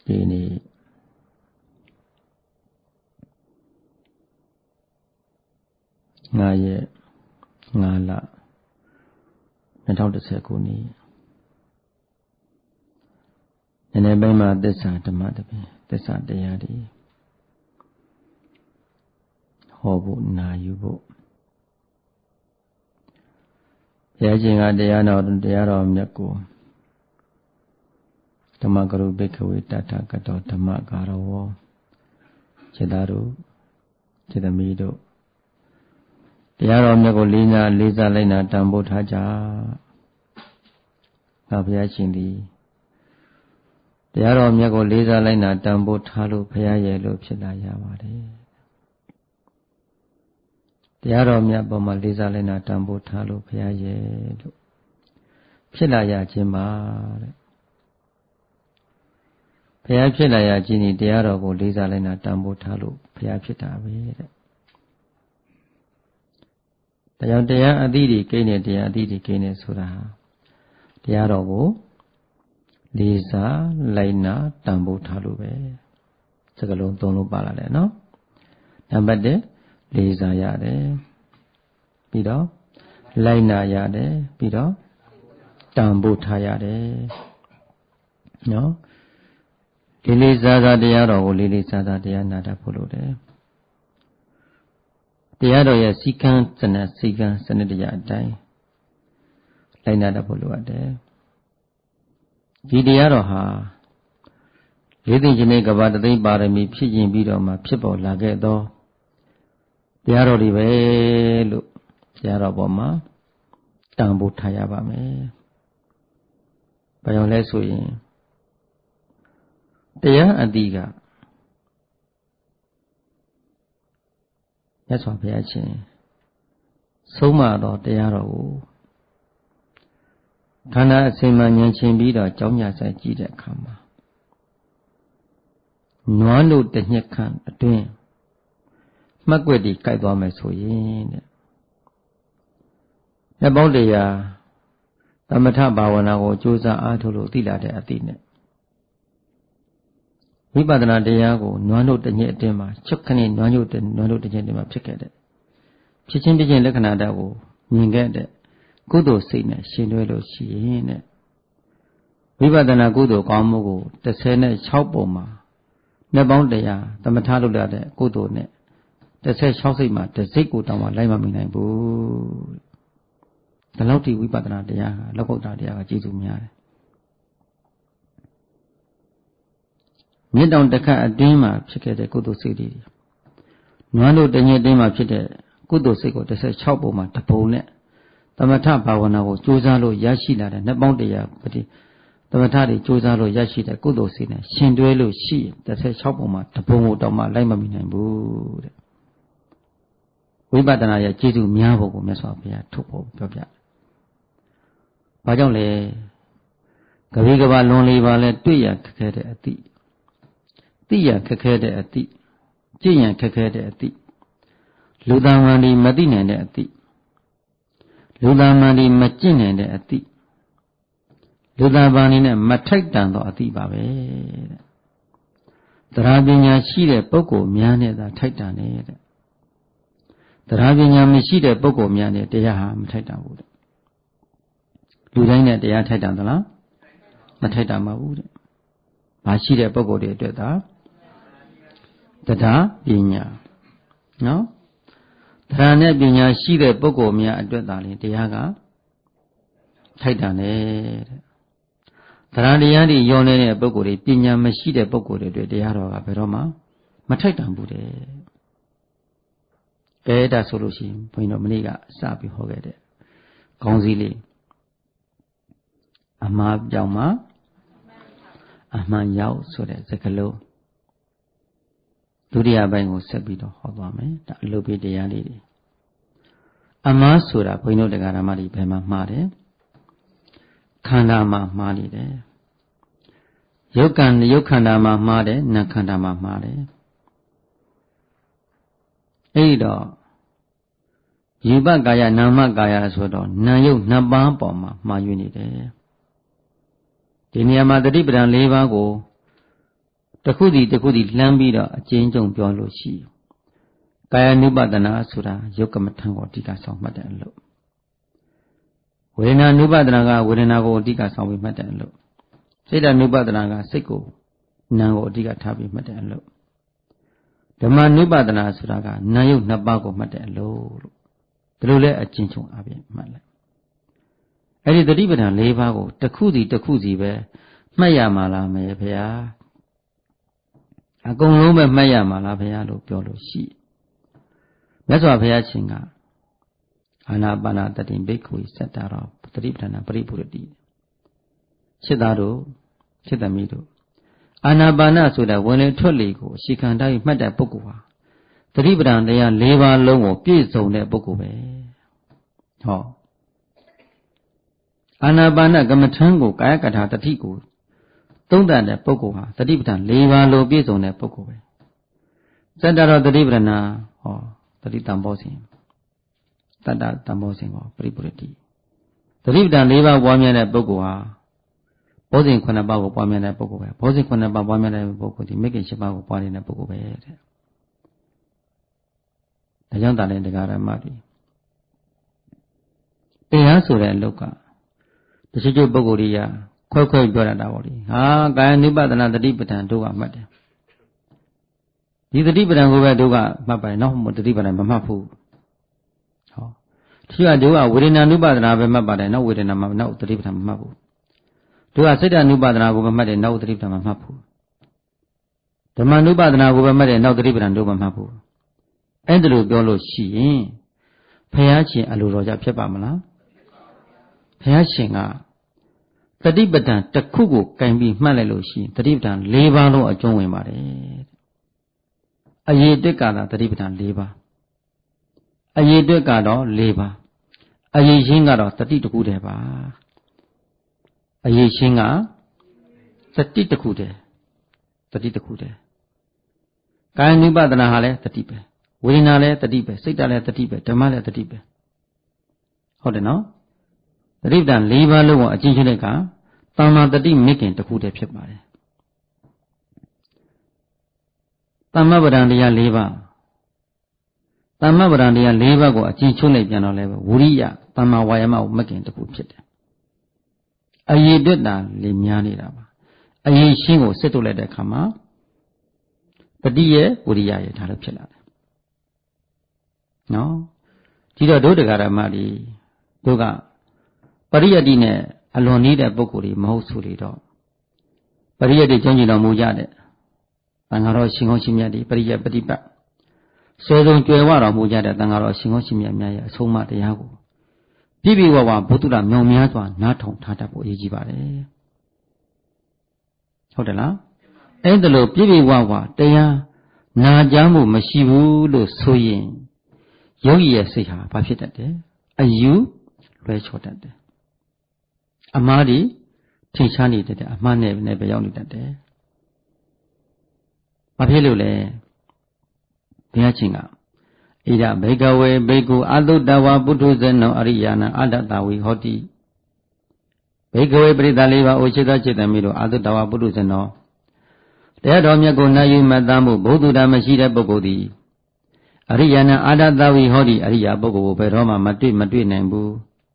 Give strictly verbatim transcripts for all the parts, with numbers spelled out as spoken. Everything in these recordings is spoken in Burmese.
ဒီနေ့ငါရဲ့ငါလ၂၀၁၀ခုနှစ်နည်းနည်းပိုင်းမှာသစ္စာဓမ္မတပင်သစ္စာတရားတွေဟောဖို့နာယူဖို့ဘုရားရှင်ကတရားတော်တရားတော်မြတ်ကိုဓမ္မကရုဘိက္ခဝေတထကတောဓမ္မကာရဝောခြေသားတို့ခြေသမီးတို့တရားတော်မြတ်ကိုလေးစားလေးစားလိုက်နာတန်ဖိုးထားကြငါဘုရားရှင်သည်တရားတော်မြတ်ကိုလေးစားလိုက်နာတန်ဖိုးထားလို့ဘုရားရဲ့လို့ဖြစ်လာရပါတယ်တရားတော်မြတ်ပေါ်မှာလေးစားလိုက်နာတန်ဖိုးထားလို့ဘုရားရဲ့လို့ဖြစ်လာရခြင်းပါတဲ့ဘုရားဖြစ်လာရခြင်းဒီတရားတော်ကိုလေးစားလိုက်နာတန်ဖိုးထားလို့ဘုရားဖြစ်တာပဲတဲ့တရားတရားအသီးတွေကိန်းနေတရားအသီးတွေကိန်းနေဆိုတာတရားတော်ကိုလေးစားလိုက်နာတန်ဖိုးထားလို့ပဲစကားလုံးသုံးလို့ပါလာတယ်နော်နံပါတ်တစ်လေးစားရတယ်ပြီးတော့လိုက်နာရတယ်ပြီးတော့တန်ဖိုးထားရတယ်နော်လေးလေးစားစားတရားတော်ကိုလေးလေးစားစားတရားနာတတ်ဖို့လိုတယ်တရားတော်ရဲ့စီကံစနစ်စီကံစနစ်တရားအတိုင်းလိုက်နာတတ်ဖို့လိုအပ်တယ်ဒီတရားတော်ဟာလေးသိဉ္ဇနေကဘာတသိမ့်ပါရမီဖြစ်ရင်ပြီးတော့မှဖြစ်ပေါ်လာခဲ့သောတရားတော်တွေပဲလို့တရားတော်ပေါ်မှာတန်ဖိုးထားရပါမယ်။ဘာကြောင့်လဲဆိုရင်တရားအတိကမြတ်စွာဘုရားရှင်ဆုံးမတော်တရားတော်ကိုခန္ဓာအစဉ်မှဉာဏ်ချင်းပြီးတော့ကြောင်းညာဆိုင်ကြည့်တဲ့အခါမှာနွားတို့တစ်ညက်ခန့်အတွင်းမှတ်ွက်ဒီကြိုက်သွားမယ်ဆိုရင်တဲ့။အပေါင်းတရားသမထဘာဝနာကိုကြိုးစားအားထုတ်လို့သိလာတဲ့အသည့်နဲ့ဝိပဿနာတရားကိုနွားတို့တစ်ညက်အတွင်းမှာချုပ်ခနဲ့နွားတို့နွားတို့တစ်ညက်အတွင်းမှာဖြစ်ခဲ့တဲ့ဖြစ်ချင်းပြချင်းလက္ခဏာဓာတ်ကိုမြင်ခဲ့တဲ့ကုသိုလ်စိတ်နဲ့ရှင်တွဲလို့ရှိရင်တဲ့ဝိပဿနာကုသိုလ်ကောင်းမှုကိုတစ်ဆယ်နဲ့ခြောက်ပုံမှာနှစ်ပေါင်းတရားသမထလုပ်ရတဲ့ကုသိုလ်နဲ့တစ်ဆယ်ခြောက်စိတ်မှာတစ်စိတ်ကိုတောင်မှလိုက်မမိနိုင်ဘူးဒီလောက်ထိဝိပဿနာတရားဟာလောကုတ္တရာတရားကကျေစုများတယ်မြင့်တောင်တစ်ခါအတွင်းမှာဖြစ်ခဲ့တဲ့ကုသိုလ်စိတ်တွေနွားတို့တညက်တင်းမှာဖြစ်တဲ့ကုသိုလ်စိတ်ကိုတစ်ဆယ်ခြောက်ပုံမှာတပုံနဲ့သမထဘာဝနာကိုကြိုးစားလို့ရရှိလာတဲ့နှစ်ပေါင်းတရားပတိသမထတွေကြိုးစားလို့ရရှိတဲ့ကုသိုလ်စိတ်နဲ့ရှင်တွဲလို့ရှိရင်တစ်ဆယ်ခြောက်ပုံမှာတပုံကိုတောင်မှလိုက်မမိနိုင်ဘူးတဲ့ဝိပဿနာရဲ့ကျေစုများဖို့ကိုမြတ်စွာဘုရားထုတ်ဖို့ပြောပြတယ်။ဘာကြောင့်လဲကပိကဘာလွန်လေးပါလဲတွေ့ရခက်ခဲတဲ့အသည့်သိရခက်ခဲတဲ့အသည့်ကြည့်ရခက်ခဲတဲ့အသည့်လူသားမှန်ဒီမသိနိုင်တဲ့အသည့်လူသားမှန်ဒီမကျင့်နိုင်တဲ့အသည့်လူသားဘာနေနဲ့မထိုက်တန်သောအသည့်ပါပဲတဲ့တရားပညာရှိတဲ့ပုဂ္ဂိုလ်များနဲ့သာထိုက်တန်နေတဲ့တရားပညာမရှိတဲ့ပုဂ္ဂိုလ်များနဲ့တရားဟာမထိုက်တန်ဘူးတဲ့လူတိုင်းနဲ့တရားထိုက်တန်သလားမထိုက်တန်ပါဘူးတဲ့ဘာရှိတဲ့ပုဂ္ဂိုလ်တွေအတွက်သာတရားပညာနော်တရားနဲ့ပညာရှိတဲ့ပုဂ္ဂိုလ်များအတွက်သာလျှင်တရားကထိုက်တန်တယ်တဲ့တရားတရားတွေရောနေတဲ့ပုဂ္ဂိုလ်တွေပညာမရှိတဲ့ပုဂ္ဂိုလ်တွေအတွက်တရားတော်ကဘယ်တော့မှမထိုက်တန်ဘူးတဲ့ကဲဒါဆိုလို့ရှိရင်ဘုန်းကြီးတို့မနေ့ကစပြီးဟောခဲ့တဲ့ခေါင်းစည်းလေးအမှားပြောင်းမှာအမှန်ရောက်ဆိုတဲ့စကားလုံးဒုတိယပိုင်းကိုဆက်ပြီးတော့ဟောသွားမယ်ဒါအလုပ်ပေးတရားလေးတွေအမှားဆိုတာဘုန်းကြီးတို့တရားဓမ္မတွေဘယ်မှာမှားတယ်ခန္ဓာမှာမှားနေတယ်ရုပ်ကံရုပ်ခန္ဓာမှာမှားတယ်နာခန္ဓာမှာမှားတယ်အဲ့တော့ယူပကာယနာမကာယဆိုတော့နာယုတ်နှစ်ပါးပေါ်မှာမှားယွင်းနေတယ်ဒီနေရာမှာတတိပဒံ၄ပါးကိုတခုစီတခုစီလှမ်းပြီးတော့အကျဉ်းချုပ်ပြောလို့ရှိကာယ ानु ပဒနာဆိုတာယုတ်ကမထံကိုအဓိကဆောင်မှတ်တဲ့အလို့ဝေဒနာ ानु ပဒနာကဝေဒနာကိုအဓိကဆောင်ပြီးမှတ်တဲ့အလို့စိတ်ဓာ ानु ပဒနာကစိတ်ကိုနာကိုအဓိကထားပြီးမှတ်တဲ့အလို့ဓမ္မ ानु ပဒနာဆိုတာကနာယုတ်နှစ်ပါးကိုမှတ်တဲ့အလို့လို့ဒီလိုလဲအကျဉ်းချုပ်အပြင်မှတ်လိုက်အဲ့ဒီသတိပဋ္ဌာန်၄ပါးကိုတစ်ခုစီတစ်ခုစီပဲမှတ်ရမှာလားမယ်ဗျာအကုန်လုံးပဲမှတ်ရမှာလားဗျာလို့ပြောလို့ရှိမြတ်စွာဘုရားရှင်ကအာနာပါနတတိဘိက္ခုစတ္တရောသတိပဋ္ဌာန်ပရိပုရတိစိတ်သားတို့စိတ်သမီးတို့အာနာပါနဆိုတဲ့ဝင်လေထွက်လေကိုအရှိခံတိုင်းမှတ်တဲ့ပုဂ္ဂိုလ်ဟာသတိပဋ္ဌာန်တရား၄ပါးလုံးကိုပြည့်စုံတဲ့ပုဂ္ဂိုလ်ပဲဟောအာနာပါနကမ္မထံကိုကာယကထာတတိကိုသုံးတတ်တဲ့ပုဂ္ဂိုလ်ဟာသတိပဋ္ဌာန်၄ပါးလုံးပြည့်စုံတဲ့ပုဂ္ဂိုလ်ပဲစတ္တရောသတိပဋ္ဌာန်ဟောသတိတံဘောစဉ်တတ္တတံဘောစဉ်ကိုပရိပုရတိသတိပဋ္ဌာန်၄ပါးပွားများတဲ့ပုဂ္ဂိုလ်ဟာဘောဇဉ်ခုနှစ်ပါးကိုပွားများတဲ့ပုဂ္ဂိုလ်ပဲဘောဇဉ်ခုနှစ်ပါးပွားများတဲ့ပုဂ္ဂိုလ်ဒီမိခင်၈ပါးကိုပွားနေတဲ့ပုဂ္ဂိုလ်ပဲတဲ့ဒါကြောင့်တာလည်းတရားဓမ္မတွေတရားဆိုတဲ့အလုပ်ကတချို့ချို့ပုဂ္ဂိုလ်တွေကခွဲခွဲပြောရတာပေါ့လေဟာကာယ ानु ပဒနာသတိပဋ္ဌာန်တို့ကမှတ်တယ်ဒီသတိပဋ္ဌာန်ကိုပဲတို့ကမှတ်ပါတယ်နောက်မှသတိပဋ္ဌာန်မမှတ်ဘူးဟောဒီကတို့ကဝေဒနာ ानु ပဒနာပဲမှတ်ပါတယ်နောက်ဝေဒနာမှာနောက်သတိပဋ္ဌာန်မမှတ်ဘူးတို့ကစိတ်ဓာ ानु ပဒနာကိုပဲမှတ်တယ်နောက်သတိပဋ္ဌာန်မမှတ်ဘူးဓမ္မ ानु ပဒနာကိုပဲမှတ်တယ်နောက်သတိပဋ္ဌာန်တို့မမှတ်ဘူးအဲ့ဒါလိုပြောလို့ရှိရင်ဘုရားရှင်အလိုတော်ကြဖြစ်ပါမလားဘုရားရှင်ကသတိပဋ္ဌာန်တစ်ခုကိုကင်ပြီးမှတ်လိုက်လို့ရှိရင်သတိပဋ္ဌာန်၄ပါးလုံးအကျုံးဝင်ပါတယ်အရေးအတွက်ကသာသတိပဋ္ဌာန်၄ပါးအရေးအတွက်ကတော့၄ပါးအရေးရှင်းကတော့တတိတစ်ခုတည်းပါအရေးရှင်းကတတိတစ်ခုတည်းတတိတစ်ခုတည်းကာယ ानु ပဒနာဟာလည်းတတိပဲဝေဒနာလည်းတတိပဲစိတ်ဓာတ်လည်းတတိပဲဓမ္မလည်းတတိပဲဟုတ်တယ်နော်သတိပဋ္ဌာန်၄ပါးလုံးကိုအကျဉ်းချုပ်တဲ့အခါသမ္မာတတိမိခင်တစ်ခုတည်းဖြစ်ပါတယ်သမ္မာပဋ္ဌာန်တရား၄ပါးသမ္မာပဋ္ဌာန်တရား၄ပါးကိုအကျဉ်းချုပ်လိုက်ပြန်တော့လည်းဝိရိယသမ္မာဝါယာမကိုမကင်တစ်ခုဖြစ်တယ်အရေးအတွက်တာလေများနေတာပါအရေးရှင်းကိုစစ်ထုတ်လိုက်တဲ့အခါမှာတတိရဲ့ဝိရိယရဲ့ဒါလည်းဖြစ်လာတယ်နော်ဒီတော့ဒုဒကာရမတွေတို့ကပရိယတ္တိနဲ့အလွန်နေတဲ့ပုဂ္ဂိုလ်တွေမဟုတ်ဆိုလေတော့ပရိယတ္တိကျင့်ကြံတော်မူကြတဲ့တန်ဃာတော်ရှင်ကောင်းရှင်မြတ်တွေပရိယပฏิပတ်ဆွေဆုံးကြွယ်ဝတော်မူကြတဲ့တန်ဃာတော်ရှင်ကောင်းရှင်မြတ်များရဲ့အဆုံးအမတရားကိုပြည့်ပြည့်ဝဝဘုဒ္ဓတာမြောင်များစွာနားထောင်ထားတတ်ဖို့အရေးကြီးပါတယ်ဟုတ်တယ်လားအဲ့ဒါလို့ပြည့်ပြည့်ဝဝတရားနာကြားမှုမရှိဘူးလို့ဆိုရင်ယောဂီရဲ့စိတ်ဟာဘာဖြစ်တတ်တယ်အယူလွဲချော်တတ်တယ်အမှားဒီထင်ရှားနေတတ်တယ်အမှားနဲ့လည်းပဲရောက်နေတတ်တယ်ဘာဖြစ်လို့လဲဘုရားရှင်ကဣဒဘေကဝေဘေကုအတုတဝပုထုဇနောအရိယာနအတ္တတဝေဟောတိဘေကဝေပရိသလေးပါအိုရှိသောจิตသမီးတို့အတုတဝပုထုဇနောတရားတော်မြတ်ကိုနာယူမှတ်သားမှုဘုဒ္ဓတာမရှိတဲ့ပုဂ္ဂိုလ်သည်အရိယာနအတ္တတဝေဟောတိအရိယာပုဂ္ဂိုလ်ကိုဘယ်တော့မှမတွေ့မတွေ့နိုင်ဘူး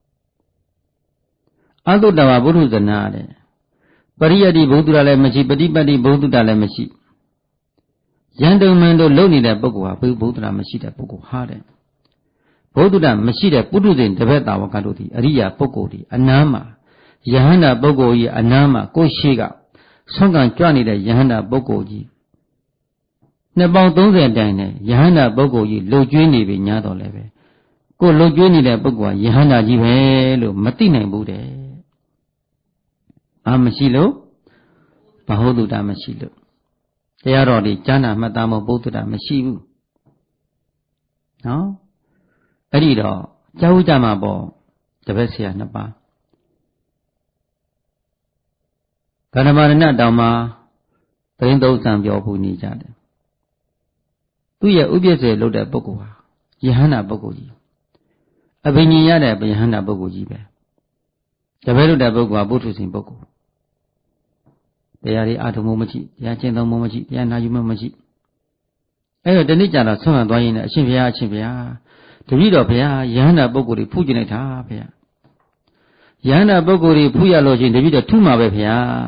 အတုတဝပုထုဇနာတဲ့ပရိယတ္တိဘုဒ္ဓတာလည်းမရှိပฏิပတ်တိဘုဒ္ဓတာလည်းမရှိယန္တုံမန်တို့လုံနေတဲ့ပုဂ္ဂိုလ်ဟာဘုဘုဒ္ဓတာမရှိတဲ့ပုဂ္ဂိုလ်ဟာတဲ့ဘုဒ္ဓတာမရှိတဲ့ပုထုဇဉ်တပည့်တာဝကတို့သည်အရိယာပုဂ္ဂိုလ်ဒီအနားမှာယဟန္တာပုဂ္ဂိုလ်ကြီးအနားမှာကိုယ်ရှိကဆုံးကံကြွနေတဲ့ယဟန္တာပုဂ္ဂိုလ်ကြီးနှစ်ပေါင်းသုံးဆယ်တိုင်နဲ့ယဟန္တာပုဂ္ဂိုလ်ကြီးလှုပ်ကြွေးနေပြီညားတော်လည်းပဲကိုယ်လှုပ်ကြွေးနေတဲ့ပုဂ္ဂိုလ်ကယဟန္တာကြီးပဲလို့မသိနိုင်ဘူးတဲ့ဘာမရှိလို့ဘဟုတုတမရှိလို့တရားတော်ဒီကျမ်းနာမှတ်သားမှုဘုဒ္ဓတာမရှိဘူးနော်အဲ့ဒီတော့ကြောက်ကြမှာပေါ့တပည့်ဆရာနှစ်ပါးကဏ္ဍမာရဏတောင်မှာဘိန်းသုံးဆံပြောဖို့နေကြတယ်သူ့ရဲ့ဥပ္ပစ္စေလုပ်တဲ့ပုဂ္ဂိုလ်ဟာယဟန္တာပုဂ္ဂိုလ်ကြီးအဘိညာဉ်ရတဲ့ယဟန္တာပုဂ္ဂိုလ်ကြီးပဲတပည့်လုပ်တဲ့ပုဂ္ဂိုလ်ကပုထုဇဉ်ပုဂ္ဂိုလ်တရားတွေအာထုံမှုမရှိတရားကျင့်သုံးမှုမရှိတရားနာယူမှုမရှိအဲ့တော့တနေ့ကျတော့ဆွမ်းခံသွားရင်းနဲ့အရှင်ဘုရားအရှင်ဘုရားတပည့်တော်ဘုရားယဟန္တာပုဂ္ဂိုလ်တွေဖူးကျင်လိုက်တာဘုရားယဟန္တာပုဂ္ဂိုလ်တွေဖူးရလို့ချင်းတပည့်တော်ထူးမှာပဲဘုရား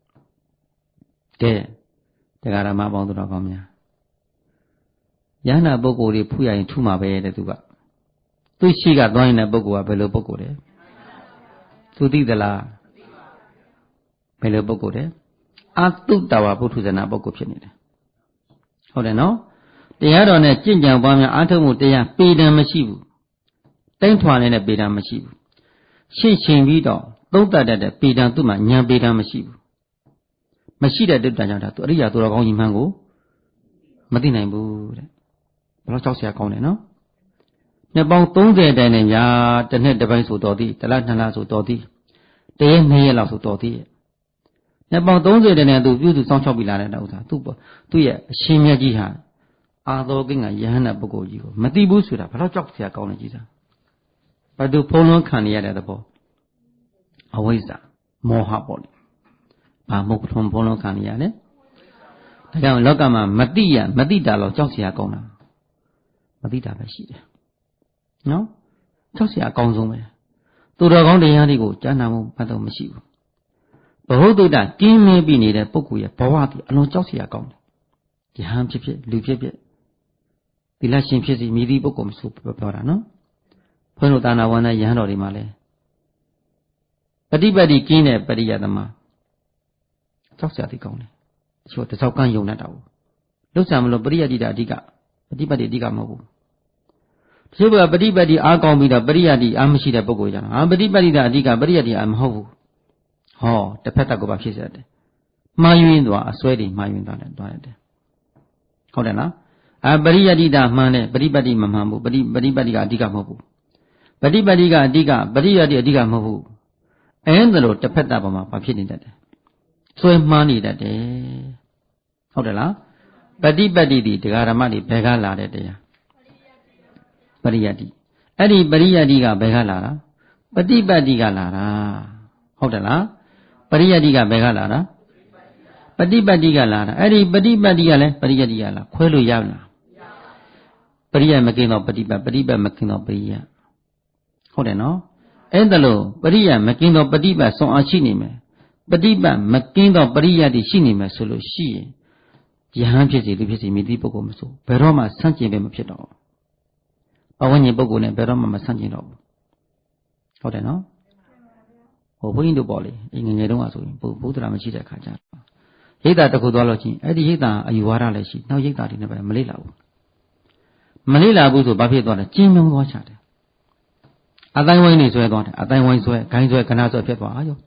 တဲ့တရားဓမ္မပေါင်းတော်ကောင်းများယဟန္တာပုဂ္ဂိုလ်တွေဖူးရရင်ထူးမှာပဲတဲ့သူကသူရှိကသွားရင်တဲ့ပုဂ္ဂိုလ်ကဘယ်လိုပုဂ္ဂိုလ်လဲသူသိသလားဘယ်လိုပုဂ္ဂိုလ်လဲအတုတဝပုထုဇဏပုဂ္ဂိုလ်ဖြစ်နေတယ်ဟုတ်တယ်နော်တရားတော်နဲ့ကြင်ကြံပွားများအားထုတ်မှုတရားပေတံမရှိဘူးတိုင်းထွာနေတဲ့ပေတံမရှိဘူးရှင်းရှင်းပြီးတော့သုံးတတ်တဲ့ပေတံသူ့မှာဉာဏ်ပေတံမရှိဘူးမရှိတဲ့တုတ္တကြောင့်ဒါသူအရိယာသူတော်ကောင်းကြီးမှန်ကိုမသိနိုင်ဘူးတဲ့ဘယ်တော့ကြောက်เสียကောင်းတယ်နော်နှစ်ပေါင်းသုံးဆယ်တိုင်နဲ့ညာတစ်နှစ်တစ်ပိုင်းဆိုတော်သည်တစ်လနှစ်လဆိုတော်သည်တရက်နှစ်ရက်လောက်ဆိုတော်သည်နှစ်ပေါင်းသုံးဆယ်တိုင်နဲ့သူပြုစုစောင့်ရှောက်ပြီးလာတဲ့ဥစ္စာသူ့သူ့ရဲ့အရှင်မြတ်ကြီးဟာအာသောကိင္ကယဟန္တာပုဂ္ဂိုလ်ကြီးကိုမသိဘူးဆိုတာဘယ်တော့ကြောက်เสียကောင်းလဲကြီးစားဘာသူဖုံးလွှမ်းခံရတဲ့သဘောအဝိဇ္ဇာမောဟပေါ့လေဘာမဟုတ်ထုံဖုံးလွှမ်းခံရလဲဒါကြောင့်လောကမှာမသိရမသိတာတော့ကြောက်เสียကောင်းတာမသိတာပဲရှိတယ်နော်ကြောက်เสียအကောင်းဆုံးပဲသူတော်ကောင်းတရားတွေကိုကြားနာမှုဘာတော့မရှိဘူးဘဝတုဒ္ဒကင်းမဲပြီးနေတဲ့ပုဂ္ဂိုလ်ရဲ့ဘဝတည်အလွန်ကြောက်เสียကောင်းတယ်ယဟန်ဖြစ်ဖြစ်လူဖြစ်ဖြစ်သီလရှင်ဖြစ်စီမိသည့်ပုဂ္ဂိုလ်မဆိုပြောတာနော်ဘုန်းတော်သာနာဝန္ဒယဟန်တော်တွေမှာလဲပฏิပတ်တိကင်းတဲ့ပရိယသမကြောက်เสียသိကောင်းတယ်တချို့တစောက်ကန်းယုံတတ်တာဘူးလုဆံမလို့ပရိယတိတာအဓိကပฏิပတ်တိအဓိကမဟုတ်ဘူးတချို့ကပฏิပတ်တိအားကောင်းပြီးတော့ပရိယတိအားမရှိတဲ့ပုဂ္ဂိုလ်ကြတာဟာပฏิပတ်တိတာအဓိကပရိယတိအားမဟုတ်ဘူးဟောတစ်ဖက်သက်ကိုပါဖြစ်စေတယ်မှားယွင်းသွားအစွဲတွေမှားယွင်းသွားတယ်သွားတယ်ဟုတ်တယ်လားအပရိယတိတာမှန်တယ်ပฏิပတ်တိမမှန်ဘူးပฏิပฏิပတ်တိကအဓိကမဟုတ်ဘူးပฏิပတ်တိကအဓိကပရိယတိအဓိကမဟုတ်ဘူးအဲဒါလို့တစ်ဖက်သက်ပေါ်မှာဘာဖြစ်နေတတ်တယ်စွဲမှားနေတတ်တယ်ဟုတ်တယ်လားပฏิပတ်တိဒီတရားဓမ္မတွေဘယ်ကလာတဲ့တရားပရိယတိအဲ့ဒီပရိယတိကဘယ်ကလာတာပฏิပတ်တိကလာတာဟုတ်တယ်လားပရိယတိကဘယ်ကလာတာပฏิပတ်တိကလာတာအဲ့ဒီပฏิပတ်တိကလည်းပရိယတိကလာခွဲလို့ရလားပရိယမကင်းတော့ပฏิပတ်ပฏิပတ်မကင်းတော့ပရိယဟုတ်တယ်နော်အဲ့ဒါလို့ပရိယမကင်းတော့ပฏิပတ်ဆုံးအားရှိနေမယ်ပฏิပတ်မကင်းတော့ပရိယတိရှိနေမယ်ဆိုလို့ရှိရင်ယဟန်ဖြစ်စီလူဖြစ်စီမိတိပုဂ္ဂိုလ်မဆိုဘယ်တော့မှဆန့်ကျင်ပဲမဖြစ်တော့ဘဝဉ္ဇဉ်ပုဂ္ဂိုလ်နဲ့ဘယ်တော့မှမဆန့်ကျင်တော့ဘူးဟုတ်တယ်နော်ဟိုဘုန်းကြီးတို့ပေါ့လေငငယ်တုန်းကဆိုရင်ဘုဒ္ဓရာမရှိတဲ့ခါကျရိတ်တာတစ်ခုသွားလို့ချင်းအဲ့ဒီရိတ်တာအယူဝါဒလည်းရှိနောက်ရိတ်တာတွေနဲ့ပဲမလေးလာဘူးမလေးလာဘူးဆိုဘာဖြစ်သွားလဲကျင်းမြုံသွားချတယ်အတိုင်းဝိုင်းနေဆွဲသွားတယ်အတိုင်းဝိုင်းဆွဲဂိုင်းဆွဲကနာဆွဲဖြစ်သွားရော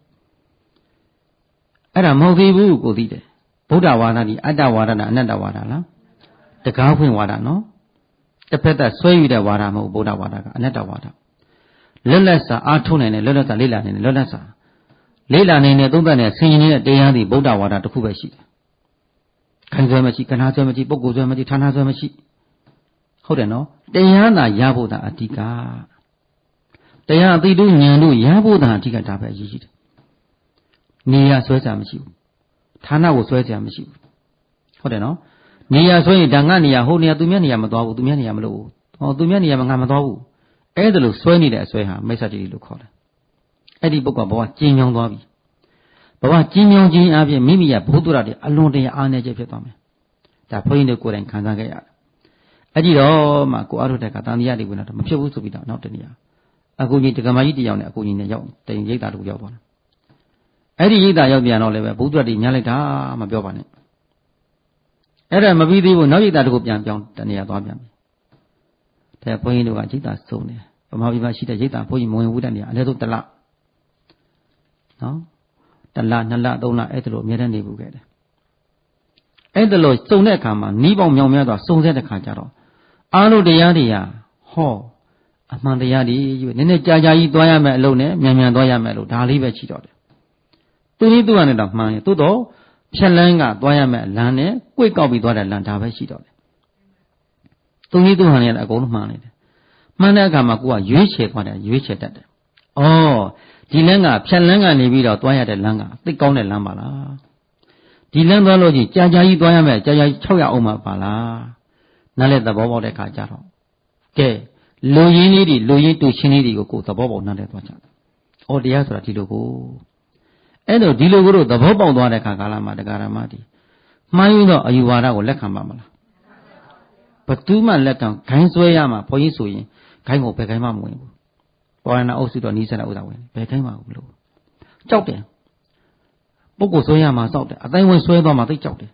အဲ့ဒါမဟုတ်သေးဘူးကိုသိတယ်ဗုဒ္ဓဝါဒဒီအတ္တဝါဒနာအနတ္တဝါဒလားတကားဖွင့်ဝါဒနော်တစ်ဖက်သက်ဆွဲယူတဲ့ဝါဒမဟုတ်ဗုဒ္ဓဝါဒကအနတ္တဝါဒလွတ်လပ်စွာအားထုတ်နိုင်တယ်လွတ်လပ်စွာလေ့လာနိုင်တယ်လွတ်လပ်စွာလေ့လာနိုင်တဲ့သုံးသပ်တဲ့ဆင်ញင်နေတဲ့တရားသည်ဗုဒ္ဓဝါဒတစ်ခုပဲရှိတယ်။ခိုင်ဆွဲမရှိကနာဆွဲမရှိပုဂ္ဂိုလ်ဆွဲမရှိဌာနဆွဲမရှိဟုတ်တယ်နော်တရားသာရဖို့သာအဓိကတရားအသိတို့ဉာဏ်တို့ရဖို့သာအဓိကဒါပဲအရေးကြီးတယ်။နေရဆွဲစရာမရှိဘူးဌာနကိုဆွဲစရာမရှိဘူးဟုတ်တယ်နော်နေရဆွဲရင်ဒါငါနေရဟိုနေရသူမြတ်နေရမသွားဘူးသူမြတ်နေရမလို့ဟောသူမြတ်နေရမငါမသွားဘူးအဲ့ဒါလို့ဆွဲနေတဲ့အဆွဲဟာမိစ္ဆာတိလို့ခေါ်တယ်အဲ့ဒီပုဂ္ဂိုလ်ဘဝကျဉ်းမြောင်းသွားပြီဘဝကျဉ်းမြောင်းခြင်းအပြင်မိမိရဲ့ဘုဒ္ဓရာတွေအလွန်တရာအားနည်းချက်ဖြစ်သွားမယ်ဒါဘုန်းကြီးတို့ကိုယ်တိုင်ခံစားခဲ့ရတယ်အဲ့ဒီတော့မှကိုအားထုတ်တဲ့ကတန်တရားတွေဝင်တော့မဖြစ်ဘူးဆိုပြီးတော့နောက်တနည်းအကူကြီးတက္ကမကြီးတယောက်နဲ့အကူကြီးနဲ့ရောက်တင်ရိတ်တာတို့ရောက်သွားတယ်အဲ့ဒီရိတ်တာရောက်ပြန်တော့လည်းပဲဘုဒ္ဓရာတွေညားလိုက်တာမပြောပါနဲ့အဲ့ဒါမပြီးသေးဘူးနောက်ရိတ်တာတို့ကိုပြန်ပြောင်းတနေရာသွားပြန်ပြီတဲ့ဘုန်းကြီးတို့ကရိတ်တာစုံတယ်ဗမာပြည်မှာရှိတဲ့ရိတ်တာဘုန်းကြီးမဝင်ဘူးတဲ့နေရာအနည်းဆုံးတစ်လနော်တစ်လနှစ်လသုံးလအဲ့ဒါလိုအများတန်းနေဘူးခဲ့တယ်အဲ့ဒါလိုစုံတဲ့အခါမှာနီးပေါင်းမြောင်များစွာစုံဆက်တဲ့ခါကျတော့အားလုံးတရားတွေဟာဟောအမှန်တရားတွေနည်းနည်းကြာကြာကြီးသွားရမယ်အလုံးနဲ့မြန်မြန်သွားရမယ်လို့ဒါလေးပဲရှိတော့တယ်သူနည်းသူကနေတော့မှန်ရင်သို့တော့ဖြက်လန်းကသွားရမယ်လမ်းနဲ့ကိုယ်ကောက်ပြီးသွားတဲ့လမ်းဒါပဲရှိတော့တယ်သူနည်းသူဟန်နဲ့အကုန်လုံးမှန်နေတယ်မှန်တဲ့အခါမှာကိုကရွေးချယ်သွားတယ်ရွေးချယ်တတ်တယ်ဩဒီလမ်းကဖြက်လန်းကနေပြီးတော့သွားရတဲ့လမ်းကသိကောင်းတဲ့လမ်းပါလားဒီလမ်းသွားလို့ချင်းကြာကြာကြီးသွားရမယ်ကြာကြာကြီး၆ရောက်အောင်မှာပါလားနားလဲသဘောပေါက်တဲ့ခါကြတော့ကဲလူရင်းလေးတွေလူရင်းတူချင်းလေးတွေကိုကိုယ်သဘောပေါက်နားလဲသွားကြတယ်။အော်တရားဆိုတာဒီလိုကိုအဲ့တော့ဒီလိုကိုတော့သဘောပေါက်သွားတဲ့ခါကာလမှာတရားဓမ္မတွေမှားယွင်းသောအယူဝါဒကိုလက်ခံပါမလားဘသူမှလက်ခံခိုင်းဆွဲရမှာဘုန်းကြီးဆိုရင်ခိုင်းကိုဘယ်ခိုင်းမှမဝင်ဘူး။ပေါ်ရဏအုပ်စုတော့နီးစပ်တဲ့ဥစ္စာဝင်ဘယ်ခိုင်းမှမလို့ကြောက်တယ်ပုဂ္ဂိုလ်ဆွဲရမှာစောက်တယ်အတိုင်းဝင်ဆွဲသွားမှသိကြောက်တယ်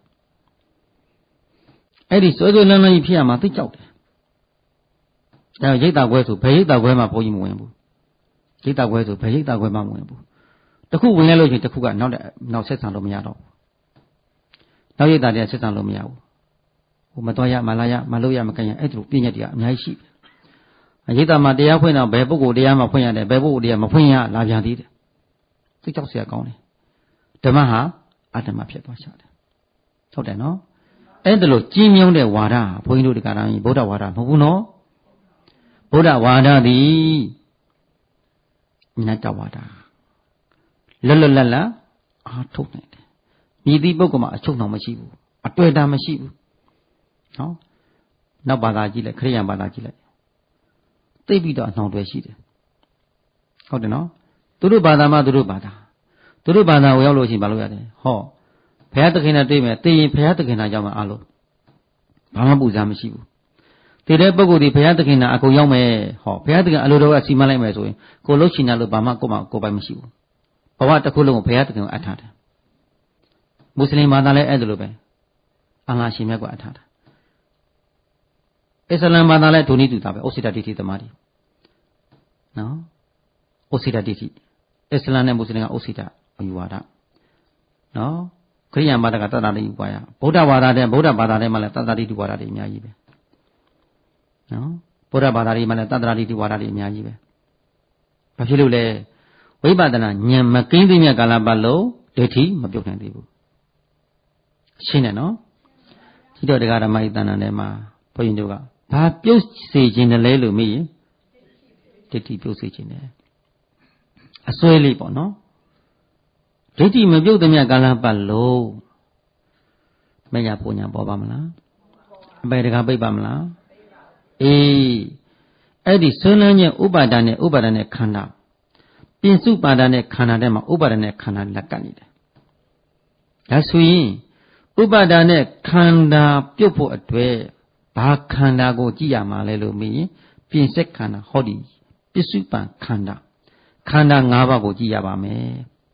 အဲ့ဒီဆွဲဆွဲလန်းလန်းကြီးဖြစ်ရမှာသိကြောက်တယ်ဒါရိတ်တာခွဲဆိုဘယ်ရိတ်တာခွဲမှဘုန်းကြီးမဝင်ဘူးရိတ်တာခွဲဆိုဘယ်ရိတ်တာခွဲမှမဝင်ဘူးတခုဝင်လိုက်လို့ရှိရင်တခုကနောက်တဲ့နောက်ဆက်ဆံလို့မရတော့ဘူးနောက်ရိတ်တာတွေဆက်ဆံလို့မရဘူးဟိုမတော်ရမလာရမလို့ရမကင်ရအဲ့ဒီလိုပြည့်ညက်တွေကအများကြီးရှိတယ်ရိတ်တာမှာတရားဖွင့်တော့ဘယ်ပုဂ္ဂိုလ်တရားမှဖွင့်ရတယ်ဘယ်ပုဂ္ဂိုလ်တရားမဖွင့်ရလာပြန်သေးတယ်သိကြောက်เสียကောင်းတယ်ဓမ္မဟာအတ္တမဖြစ်သွားချတယ်ဟုတ်တယ်နော်အဲ့ဒါလို့ကြီးမြုံတဲ့ဝါဒဘုန်းကြီးတို့ဒီကရံဗုဒ္ဓဝါဒမဟုတ်ဘူးနော်ဗုဒ္ဓဝါဒသည်နတ္တဝါဒလွတ်လွတ်လပ်လပ်အားထုတ်နိုင်တယ်မြည်သည့်ပုဂ္ဂိုလ်မှာအချုပ်နှောင်မရှိဘူးအတွေ့အတာမရှိဘူးနော်နောက်ဘာသာကြည့်လိုက်ခရိယာန်ဘာသာကြည့်လိုက်သိပြီးတော့အနှောင်တွေရှိတယ်ဟုတ်တယ်နော်သူတို့ဘာသာမှသူတို့ဘာသာသူတို့ဘာသာကိုရောက်လို့ရှိရင်မလုပ်ရတယ်ဟောဘုရားသခင်နဲ့တွေ့မယ်သိရင်ဘုရားသခင်နာကြောင့်မှအားလို့ဘာမှပူဇာမရှိဘူးတည်တဲ့ပုဂ္ဂိုလ်ဒီဘုရားသခင်နာအကုန်ရောက်မယ်ဟောဘုရားသခင်အလိုတော်ကစီမံလိုက်မယ်ဆိုရင်ကိုလှုပ်ချင်တယ်လို့ဘာမှကိုယ်မှကိုယ်ပိုင်မရှိဘူးဘဝတစ်ခုလုံးကိုဘုရားသခင်ကိုအပ်ထားတယ်မွတ်စလင်ဘာသာလည်းအဲ့ဒါလိုပဲအလ္လာဟ်ရှင်မြတ်ကိုအပ်ထားတာအစ္စလာမ်ဘာသာလည်းဒုနည်းတူတာပဲဩစိတတိတိသမားတွေနော်ဩစိတတိတိအစ္စလာမ်နဲ့မွတ်စလင်ကဩစိတအယူဝါဒနော်ခရိယာန်ဘာသာကတတ္တတိဝါဒဗုဒ္ဓဘာသာတဲ့ဗုဒ္ဓဘာသာထဲမှာလည်းတတ္တတိဝါဒတွေအများကြီးပဲနော်ဗုဒ္ဓဘာသာတွေမှာလည်းတတ္တတိဝါဒတွေအများကြီးပဲဘာဖြစ်လို့လဲဝိပဿနာဉာဏ်မကင်းသေးမြတ်ကာလပတ်လုံးဒိဋ္ဌိမပြုတ်နိုင်သေးဘူးရှင်းတယ်နော်ဒီတော့တရားဓမ္မဤတဏ္ဍာထဲမှာဘုန်းကြီးတို့ကဘာပြုတ်စေခြင်းလဲလို့မေးရင်ဒိဋ္ဌိပြုတ်စေခြင်းတယ်အစွဲလေးပေါ့နော်ဒိဋ္ဌိမပြုတ်သည်မြတ်ကာလပတ်လုံးမညာပူညာပေါ်ပါမလားအပေတကာပိတ်ပါမလားအေးအဲ့ဒီဆွေးနွေးခြင်းဥပါဒာနဲ့ဥပါဒာနဲ့ခန္ဓာပြင်စုပါဒာနဲ့ခန္ဓာထဲမှာဥပါဒာနဲ့ခန္ဓာလက်ကပ်နေတယ်ဒါဆိုရင်ဥပါဒာနဲ့ခန္ဓာပြုတ်ဖို့အတွက်ဘာခန္ဓာကိုကြည့်ရမှာလဲလို့မေးရင်ပြင်စက်ခန္ဓာဟောဒီပစ္စုပန်ခန္ဓာခန္ဓာ၅ပါးကိုကြည့်ရပါမယ်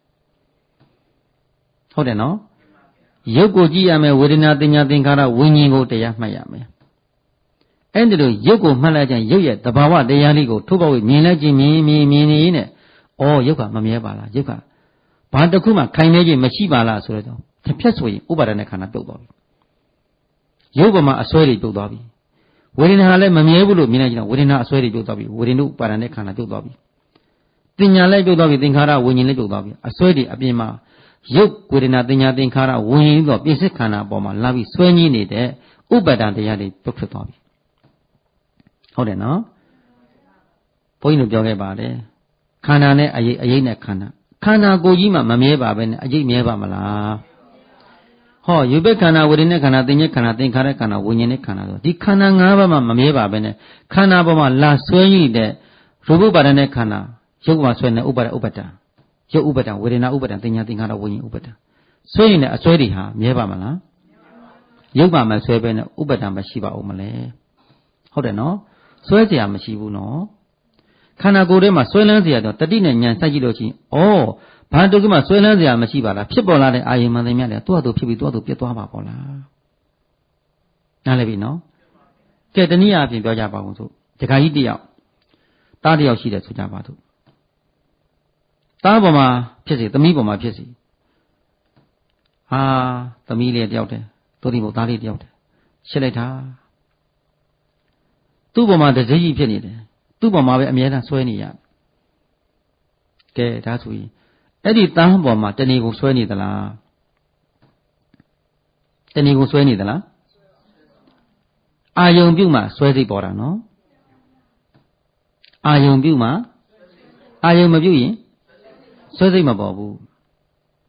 ဟုတ်တယ်နော်ရုပ်ကိုကြည့်ရမယ်ဝေဒနာတင်ညာသင်္ခါရဝိညာဉ်ကိုတရားမှတ်ရမယ်အဲ့ဒီလိုရုပ်ကိုမှတ်လိုက်ကြရင်ရုပ်ရဲ့သဘာဝတရားလေးကိုထုတ်ပေါက်မြင်လိုက်ခြင်းမြင်မြင်မြင်နေနဲ့ဩရုပ်ကမမြဲပါလားရုပ်ကဘာတစ်ခုမှခိုင်နေခြင်းမရှိပါလားဆိုတော့တစ်ဖြတ်ဆိုရင်ဥပါဒณะခန္ဓာပြုတ်သွားပြီရုပ်ပေါ်မှာအစွဲတွေပြုတ်သွားပြီဝေဒနာလည်းမမြဲဘူးလို့မြင်လိုက်ကြတော့ဝေဒနာအစွဲတွေပြုတ်သွားပြီဝေဒနုပါဒณะခန္ဓာပြုတ်သွားပြီတင်ညာလည်းပြုတ်သွားပြီသင်္ခါရဝိညာဉ်လည်းပြုတ်သွားပြီအစွဲတွေအပြင်မှာရုပ်ဝေဒနာတင်ညာသင်္ခါရဝိညာဉ်တော့ပြည့်စုံခန္ဓာအပေါ်မှာလာပြီးဆွဲငင်းနေတဲ့ဥပါဒံတရားတွေပြုတ်ထွက်သွားပြီဟုတ်တယ်နော်ဘုန်းကြီးတို့ပြောခဲ့ပါတယ်ခန္ဓာနဲ့အရေးအရေးနဲ့ခန္ဓာခန္ဓာကိုယ်ကြီးမှမမြဲပါပဲနဲ့အရေးမြဲပါမလားဟောယူဘက်ခန္ဓာဝေဒနာခန္ဓာတင်ညာခန္ဓာသင်္ခါရခန္ဓာဝိညာဉ်နဲ့ခန္ဓာဆိုဒီခန္ဓာ၅ပါးမှမမြဲပါပဲနဲ့ခန္ဓာပေါ်မှာလာဆွဲငင်းတဲ့ရူပပါဒနဲ့ခန္ဓာရုပ်မှာဆွဲနေဥပါဒဥပဒံရုပ်ဥပဒံဝေဒနာဥပဒံတင်ညာသင်္ခါရဝိညာဉ်ဥပဒံဆွဲရင်လည်းအဆွဲတွေဟာမြဲပါမလားရုပ်ပါမှဆွဲပဲနဲ့ဥပဒံမရှိပါဦးမလဲဟုတ်တယ်နော်ဆွဲเสียမရှိဘူးနော်ခန္ဓာကိုယ်ထဲမှာဆွဲလန်းเสียတော့တတိနဲ့ဉာဏ်စိုက်ကြည့်လို့ချင်းဩဘာတုကမှဆွဲလန်းเสียမရှိပါလားဖြစ်ပေါ်လာတဲ့အာယုံမှန်တယ်မြတ်လေသူ့ဟာသူဖြစ်ပြီးသူ့ဟာသူပြတ်သွားပါပေါ့လားနားလည်ပြီနော်ကဲတနည်းအားဖြင့်ပြောကြပါဦးစို့ဒကာကြီးတယောက်တားတယောက်ရှိတယ်ဆိုကြပါစို့တားပေါ်မှာဖြစ်စီသမီးပေါ်မှာဖြစ်စီဟာသမီးလေးတယောက်တည်းတို့ဒီမို့သားလေးတယောက်တည်းရှစ်လိုက်တာသူ့ပေါ်မှာတစည်းကြီးဖြစ်နေတယ်သူ့ပေါ်မှာပဲအမြဲတမ်းဆွဲနေရကဲဒါဆိုရင်အဲ့ဒီသားပေါ်မှာတဏီကိုဆွဲနေသလားတဏီကိုဆွဲနေသလားအာယုံပြုတ်မှဆွဲစိတ်ပေါ်တာနော်အာယုံပြုတ်မှအာယုံမပြုတ်ရင်ဆွဲစိတ်မပေါ်ဘူး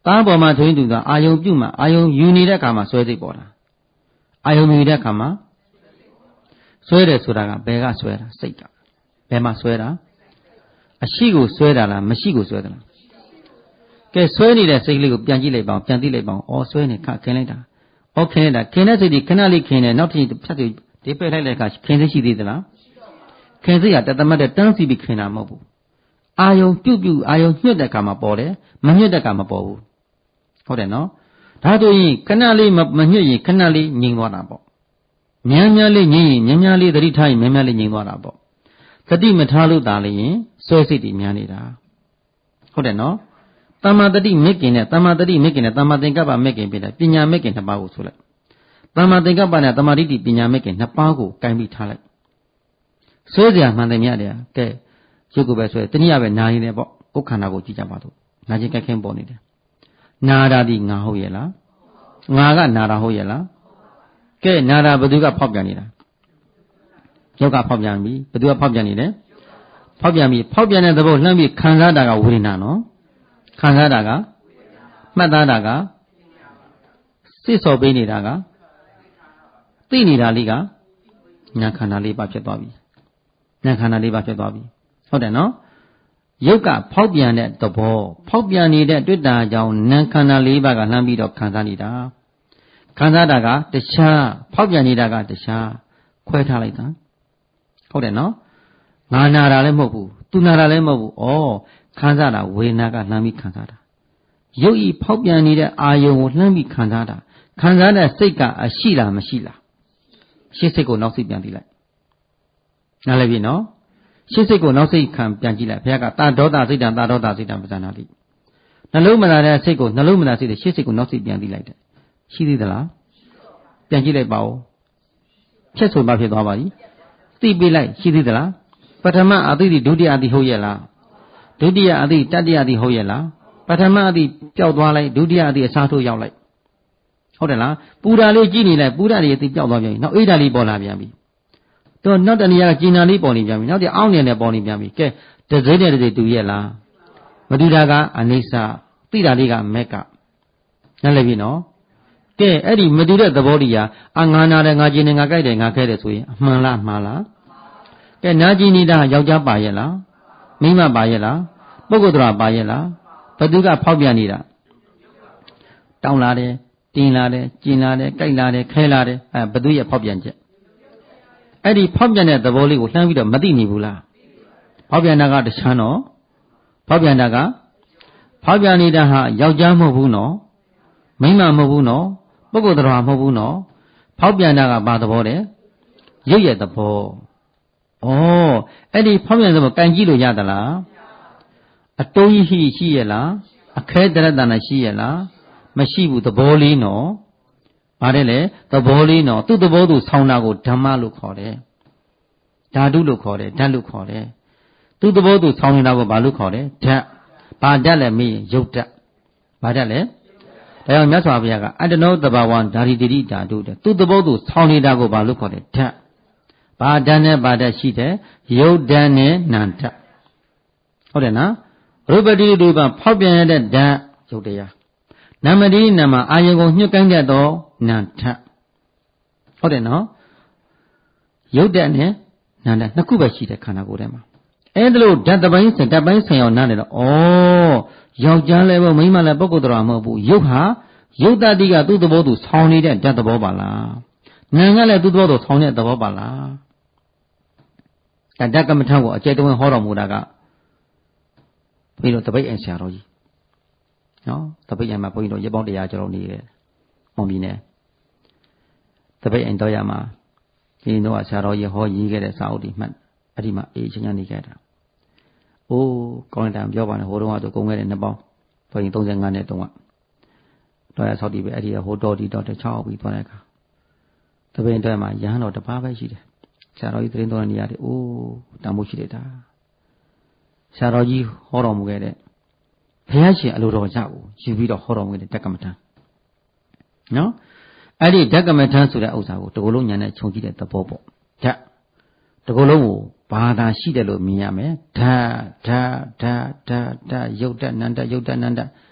သားပေါ်မှာထွင်းတူတာအာယုံပြုမှာအာယုံယူနေတဲ့အခါမှာဆွဲစိတ်ပေါ်တာအာယုံယူတဲ့အခါမှာဆွဲတယ်ဆိုတာကဘယ်ကဆွဲတာစိတ်ကဘယ်မှာဆွဲတာအရှိကိုဆွဲတာလားမရှိကိုဆွဲတာလားကဲဆွဲနေတဲ့စိတ်လေးကိုပြန်ကြည့်လိုက်ပါဦးပြန်သိလိုက်ပါဦးအော်ဆွဲနေခခင်းလိုက်တာအော်ခင်းလိုက်တာခင်းတဲ့စိတ်ဒီခဏလေးခင်းတယ်နောက်ထပ်ဖြတ်ပြီးဒီပယ်လိုက်တဲ့အခါခင်းစိတ်ရှိသေးသလားခင်းစိတ်ကတသမတ်တဲ့တန်းစီပြီးခင်းတာမဟုတ်ဘူးအာယုံပြုတ်ပြုတ်အာယုံညှက်တဲ့အခါမှာပေါ်တယ်မညှက်တဲ့အခါမပေါ်ဘူးဟုတ်တယ်နော်ဒါဆိုရင်ခဏလေးမညှက်ရင်ခဏလေးငြိမ်သွားတာပေါ့များများလေးငြိမ်ရင်များများလေးသတိထားရင်များများလေးငြိမ်သွားတာပေါ့သတိမထားလို့သာလေရင်ဆွဲစိတ်တွေများနေတာဟုတ်တယ်နော်တမ္မာတတိမက်ကင်နဲ့တမ္မာတတိမက်ကင်နဲ့တမ္မာသင်္ကပ္ပမက်ကင်ပြတယ်ပညာမက်ကင်နှစ်ပါးကိုဆိုလိုက်တမ္မာသင်္ကပ္ပနဲ့တမ္မာဒိဋ္ဌိပညာမက်ကင်နှစ်ပါးကိုကင်ပြီးထားလိုက်ဆွဲစရာမှန်တယ်များတယ်ကဲရုပ်ကိုပဲဆွဲတနည်းအားပဲနာနေတယ်ပေါ့ကိုယ်ခန္ဓာကိုကြည့်ကြပါတော့နာခြင်းကက်ခင်းပေါ်နေတယ်နာတာဒီငါဟုတ်ရဲ့လားငါကနာတာဟုတ်ရဲ့လားကဲနာတာဘယ်သူကဖောက်ပြန်နေတာယောက်ကဖောက်ပြန်ပြီဘယ်သူကဖောက်ပြန်နေလဲဖောက်ပြန်ပြီဖောက်ပြန်တဲ့သဘောလှမ်းပြီးခံစားတာကဝေဒနာနော်ခံစားတာကမှတ်သားတာကစိတ်ဆော်ပေးနေတာကသိနေတာလေးကညာခန္ဓာလေးပါဖြစ်သွားပြီညာခန္ဓာလေးပါဖြစ်သွားပြီဟုတ်တယ်နော်ယုတ်ကဖောက်ပြန်တဲ့သဘောဖောက်ပြန်နေတဲ့တွေ့တာကြောင့်နာခန္ဓာလေးပါးကလှမ်းပြီးတော့ခံစားနေတာခံစားတာကတခြားဖောက်ပြန်နေတာကတခြားခွဲထားလိုက်တာဟုတ်တယ်နော်ငါနာတာလည်းမဟုတ်ဘူးသူနာတာလည်းမဟုတ်ဘူးဩခံစားတာဝေဒနာကလှမ်းပြီးခံစားတာရုပ်ဤဖောက်ပြန်နေတဲ့အာယုံကိုလှမ်းပြီးခံစားတာခံစားတဲ့စိတ်ကအရှိလားမရှိလားရှေ့စိတ်ကိုနောက်စိတ်ပြန်ကြည့်လိုက်နားလည်ပြီနော်ရှေ့စိတ်ကိုနောက်စိတ်ခံပြန်ကြည့်လိုက်ဘုရားကတာဒေါသစိတ်တံတာဒေါသစိတ်တံပဇာနာတိနှလုံးမသာတဲ့စိတ်ကိုနှလုံးမသာစိတ်တဲ့ရှေ့စိတ်ကိုနောက်စိတ်ပြန်ကြည့်လိုက်တယ်ရှိသေးသလားပြန်ကြည့်လိုက်ပါဦးဖြစ်ဆိုမှဖြစ်သွားပါပြီသိပေးလိုက်ရှိသေးသလားပထမအသိဒုတိယအသိဟုတ်ရဲ့လားဒုတိယအသိတတိယအသိဟုတ်ရဲ့လားပထမအသိပျောက်သွားလိုက်ဒုတိယအသိအစားထိုးရောက်လိုက်ဟုတ်တယ်လားပူဓာလေးကြည့်နေလိုက်ပူဓာလေးအသိပျောက်သွားပြန်ပြီနောက်အိဓာလေးပေါ်လာပြန်ပြီတော့နောက်တဏှာကကျင်နာလေးပေါ်နေပြန်ပြီနောက်တည်းအောင်းနေနဲ့ပေါ်နေပြန်ပြီကဲတစိမ့်တဲ့တစိမ့်တူရဲ့လားမတူတာကအနိစ္စသိတာလေးကမက်ကနားလည်ပြီနော်ကဲအဲ့ဒီမတူတဲ့သဘောတရားအငါနာတယ်ငါကျင်တယ်ငါကြိုက်တယ်ငါခဲတယ်ဆိုရင်အမှန်လားမှားလားကဲနာကျင်နေတာယောက်ျားပါရဲ့လားမိန်းမပါရဲ့လားပုဂ္ဂိုလ်တော်ပါရဲ့လားဘသူကဖောက်ပြန်နေတာတောင်းလာတယ်တင်လာတယ်ကျင်လာတယ်ကြိုက်လာတယ်ခဲလာတယ်အဲဘသူရဲ့ဖောက်ပြန်ချက်အဲ့ဒီဖောက်ပြန်တဲ့သဘောလေးကိုလှမ်းပြီးတော့မသိနေဘူးလားဖောက်ပြန်တာကတခြားနော်ဖောက်ပြန်တာကဖောက်ပြန်နေတာဟာယောက်ျားမဟုတ်ဘူးနော်မိန်းမမဟုတ်ဘူးနော်ပုဂ္ဂိုလ်တော်မဟုတ်ဘူးနော်ဖောက်ပြန်တာကဘာသဘောလဲရုပ်ရဲ့သဘောဩအဲ့ဒီဖောက်ပြန်တဲ့သဘောကန်ကြည့်လို့ရသလားအတုံးကြီးရှိရှိရဲ့လားအခဲတရတနာရှိရဲ့လားမရှိဘူးသဘောလေးနော်ပါတယ်လေသဘောလေးနော်သူ့သဘောသူဆောင်းတာကိုဓမ္မလို့ခေါ်တယ်ဓာတုလို့ခေါ်တယ်ဓာတ်လို့ခေါ်တယ်သူ့သဘောသူဆောင်းနေတာကိုဘာလို့ခေါ်တယ်ဓာတ်ဘာဓာတ်လဲမေးရင်ရုပ်ဓာတ်ဘာဓာတ်လဲဒါကြောင့်မြတ်စွာဘုရားကအတ္တနောတဘာဝံဓာရီတိတိဓာတုတဲ့သူ့သဘောသူဆောင်းနေတာကိုဘာလို့ခေါ်တယ်ဓာတ်ဘာဓာတ်နဲ့ဘာဓာတ်ရှိတယ်ရုပ်ဓာတ်နဲ့နာမ်ဓာတ်ဟုတ်တယ်နော်ရူပတိရူပဖောက်ပြန်ရတဲ့ဓာတ်ရုပ်တရားနာမတိနာမအာယုံကိုညှို့ကိုင်းတတ်သောနာမ်ဓာတ်ဟုတ်တယ်နော်ရုပ်ဓာတ်နဲ့နာမ်ဓာတ်နှစ်ခုပဲရှိတဲ့ခန္ဓာကိုယ်ထဲမှာအဲ့ဒါလို့ဓာတ်တစ်ပိုင်းစဓာတ်ပိုင်းဆိုင်အောင်နားနေတော့ဩယောက်ျားလည်းမဟုတ်မိန်းမလည်းပုဂ္ဂိုလ်တော်မဟုတ်ဘူးရုပ်ဟာရုပ်တတိကသူ့သဘောသူဆောင်းနေတဲ့ဓာတ်သဘောပါလားနာမ်ကလည်းသူ့သဘောသူဆောင်းတဲ့သဘောပါလားဓာတ်ကမ္မထံကိုအကျဉ်းတဝင်ဟောတော်မူတာကဘုန်းကြီးတို့တပိတ်အိမ်ဆရာတော်ကြီးနော်တပိတ်အိမ်မှာဘုန်းကြီးတို့ရေပေါင်းတရားကျော်နေတယ်မောင်ပြည်နယ်တပိတ်အိမ်တော်ရမှာဒီတော့ဆရာတော်ကြီးဟောရေးခဲ့တဲ့စာအုပ်တွေမှတ်အဲ့ဒီမှာအေးချင်းချင်းနေခဲ့တာအိုးကောင်းတယ်ပြောပါနဲ့ဟိုတုန်းကတော့ကုန်ခဲ့တဲ့နှစ်ပေါင်းဘုန်းကြီးသုံးဆယ်ငါးနှစ်တုန်းကတော်ရဆောက်တည်ပဲအဲ့ဒီဟိုတော်ဒီတော်တစ်ချောင်းပြီးသွားတဲ့အခါတပိတ်တော်မှာရဟန်းတော်တစ်ပါးပဲရှိတယ်ဆရာတော်ကြီးသတင်းတော်တဲ့နေရာတွေအိုးတန်ဖို့ရှိတယ်ဒါဆရာတော်ကြီးဟောတော်မူခဲ့တဲ့ဘုရားရှင်အလိုတော်ကြောက်ယူပြီးတော့ဟောတော်မူခဲ့တဲ့ဓကမထံနော်အဲ့ဒီဓကမထံဆိုတဲ့ဥစ္စာကိုတကူလုံးညာနဲ့ခြုံကြည့်တဲ့သဘောပေါ့ဓာတ်တကူလုံးကိုဘာသာရှိတယ်လို့မြင်ရမယ်ဓာတ်ဓာတ်ဓာတ်ဓာတ်ဓာတ်ရုပ်ဓာတ်နန္တရုပ်ဓာတ်နန္တ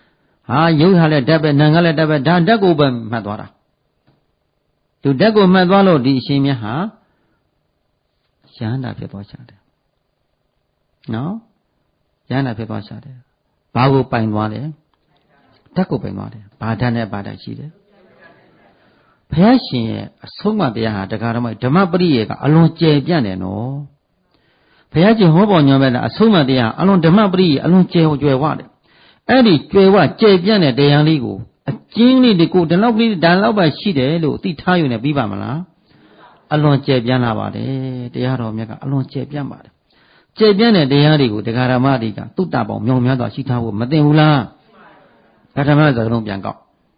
ဟာရုပ်ဟာလည်းဓာတ်ပဲနာကလည်းဓာတ်ပဲဒါဓာတ်ကိုပဲမှတ်သွားတာသူဓာတ်ကိုမှတ်သွားလို့ဒီအရှင်မြတ်ဟာယန္တာဖြစ်သွားချတယ်နော်ယန္တာဖြစ်သွားချတယ်ဘာကိုပိုင်သွားလဲဓာတ်ကိုပိုင်သွားတယ်ဘာဓာတ်နဲ့ဘာဓာတ်ရှိတယ်ဘုရားရှင်ရဲ့အဆုံးအမတရားဟာတရားတော်ဓမ္မပရိယေကအလွန်ကျယ်ပြန့်တယ်နော်ဘုရားရှင်ဟောပေါ်ညွှန်ပဲလားအဆုံးအမတရားအလွန်ဓမ္မပရိယေအလွန်ကျယ်ကျွယ်ဝတယ်အဲ့ဒီကျွယ်ဝကျယ်ပြန့်တဲ့တရားလေးကိုအကျဉ်းလေးဒီကိုဒီလောက်ကလေးဒါလောက်ပဲရှိတယ်လို့သိထားယူနေပြီးပါမလားအလွန်ကျယ်ပြန့်လာပါတယ်တရားတော်မြတ်ကအလွန်ကျယ်ပြန့်ပါတယ်ကျယ်ပြန့်တဲ့တရားတွေကိုတရားဓမ္မတွေကသုတ္တပေါင်းမြောင်များစွာရှိထားဖို့မသိဘူးလားဓမ္မစကားလုံးပြန်ကောက်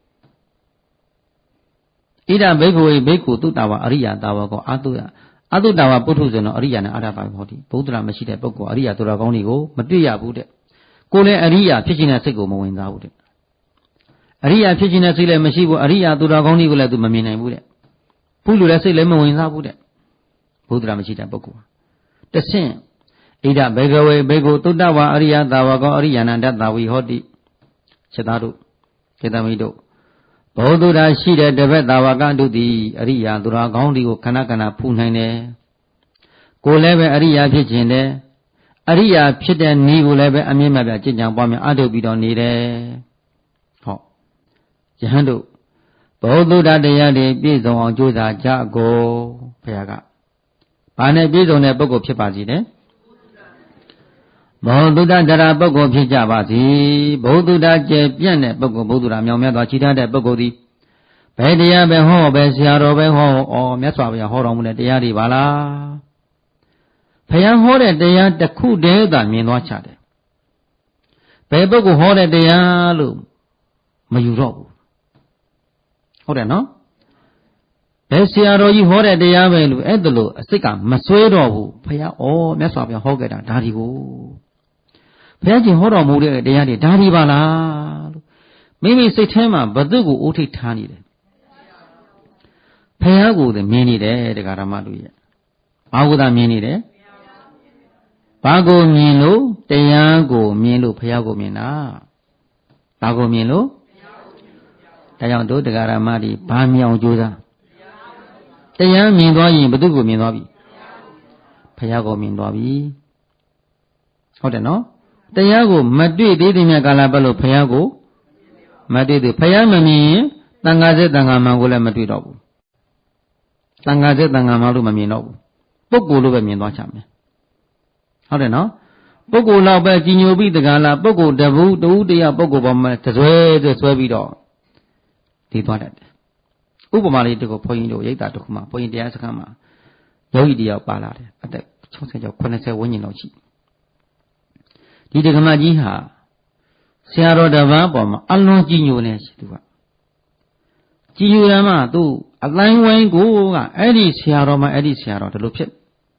ဣဒဘိက္ခဝေဘိက္ခုသုတ္တဝါအရိယတာဝကောအာတုယအတုတဝါပုထုဇဉ်တော်အရိယနဲ့အာရပါဟောတိဘုဒ္ဓရာမရှိတဲ့ပုဂ္ဂိုလ်အရိယသူတော်ကောင်းတွေကိုမတွေ့ရဘူးတဲ့ကိုယ်လည်းအရိယဖြစ်ခြင်းနဲ့စိတ်ကိုမဝင်စားဘူးတဲ့အရိယဖြစ်ခြင်းနဲ့စိတ်လည်းမရှိဘူးအရိယသူတော်ကောင်းတွေကိုလည်းသူမမြင်နိုင်ဘူးတဲ့ဘုလူလည်းစိတ်လည်းမဝင်စားဘူးတဲ့ဘုဒ္ဓရာမရှိတဲ့ပုဂ္ဂိုလ်တဆင့်ဣဒဘိက္ခဝေဘိက္ခုသုတ္တဝါအရိယတာဝကောအရိယနန္တတာဝိဟောတိချက်သားတို့ကေတမိတို့ဘုဒ္ဓရာရှိတဲ့တပည့်တာဝကတို့သည်အရိယသူတော်ကောင်းတွေကိုခဏခဏဖူးနိုင်တယ်ကိုယ်လည်းပဲအရိယဖြစ်ခြင်းတယ်အရိယာဖြစ်တဲ့နည်းကိုလည်းပဲအမြင့်မြတ်ပြကျင့်ကြံပွားများအထုတ်ပြီးတော့နေတယ်ဟောယဟန်တို့ဘုဒ္ဓတရားတွေပြည့်စုံအောင်ကြိုးစားကြကိုဘုရားကဘာနဲ့ပြည့်စုံတဲ့ပုဂ္ဂိုလ်ဖြစ်ပါစီလဲဘုဒ္ဓတရားပုဂ္ဂိုလ်ဖြစ်ကြပါစီဘုဒ္ဓကျယ်ပြန့်တဲ့ပုဂ္ဂိုလ်ဘုဒ္ဓရာမြောင်မြတ်စွာချီးထားတဲ့ပုဂ္ဂိုလ်သည်ဘယ်တရားပဲဟောပဲဆရာတော်ပဲဟောဩမြတ်စွာဘုရားဟောတော်မူတဲ့တရားတွေပါလားဘုရားဟောတဲ့တရားတစ်ခုတည်းသာမြင်သွားချတယ်ဘယ်ပုဂ္ဂိုလ်ဟောတဲ့တရားလို့မယူတော့ဘူးဟုတ်တယ်နော်ဘယ်ဆရာတော်ကြီးဟောတဲ့တရားပဲလို့အဲ့ဒါလို့အစိတ်ကမဆွဲတော့ဘူးဘုရားဩမြတ်စွာဘုရားဟောခဲ့တာဒါဒီကိုဘုရားရှင်ဟောတော်မူတဲ့တရားတွေဒါဒီပါလားလို့မိမိစိတ်ထဲမှာဘသူ့ကိုအိုးထိတ်ထားနေတယ်ဘုရားကိုလည်းမြင်နေတယ်တရားဓမ္မတို့ရဲ့ဘာကိုသာမြင်နေတယ်ဘာကိုမြင်လို့တရားကိုမြင်လို့ဘုရားကိုမြင်တာဘာကိုမြင်လို့ဒါကြောင့်တို့တရားဓမ္မတွေဘာမြင်အောင်ကြိုးစားတရားမြင်သွားရင်ဘယ်သူကိုမြင်သွားပြီဘုရားကိုမြင်သွားပြီဟုတ်တယ်နော်တရားကိုမတွေ့သေးတဲ့မြတ်ကာလပတ်လို့ဘုရားကိုမတွေ့သေးဘုရားမမြင်ရင်တန်ခါစစ်တန်ခါမှန်ကိုလည်းမတွေ့တော့ဘူးတန်ခါစစ်တန်ခါမှန်လို့မမြင်တော့ဘူးပုဂ္ဂိုလ်လို့ပဲမြင်သွားချမယ်ဟုတ်တယ်နော်ပုဂ္ဂိုလ်လောက်ပဲကြီးညိုပြီးတကားလားပုဂ္ဂိုလ်တဘူးတူတရားပုဂ္ဂိုလ်ပေါ်မှာတဆွဲဆွဲဆွဲပြီးတော့ဒီသွားတတ်တယ်ဥပမာလေးတခုဘုန်းကြီးတို့ရိတ်တာတခုမှဘုန်းကြီးတရားစခန်းမှာယောဂီတယောက်ပါလာတယ်အသက်၆၀ကျော်၇၀ဝန်းကျင်လောက်ရှိဒီတက္ကမကြီးဟာဆရာတော်တစ်ပါးပေါ်မှာအလွန်ကြီးညိုနေရှိသူကကြီးညိုရမှသူ့အတိုင်းဝိုင်းကိုကအဲ့ဒီဆရာတော်မှအဲ့ဒီဆရာတော်ဒီလိုဖြစ်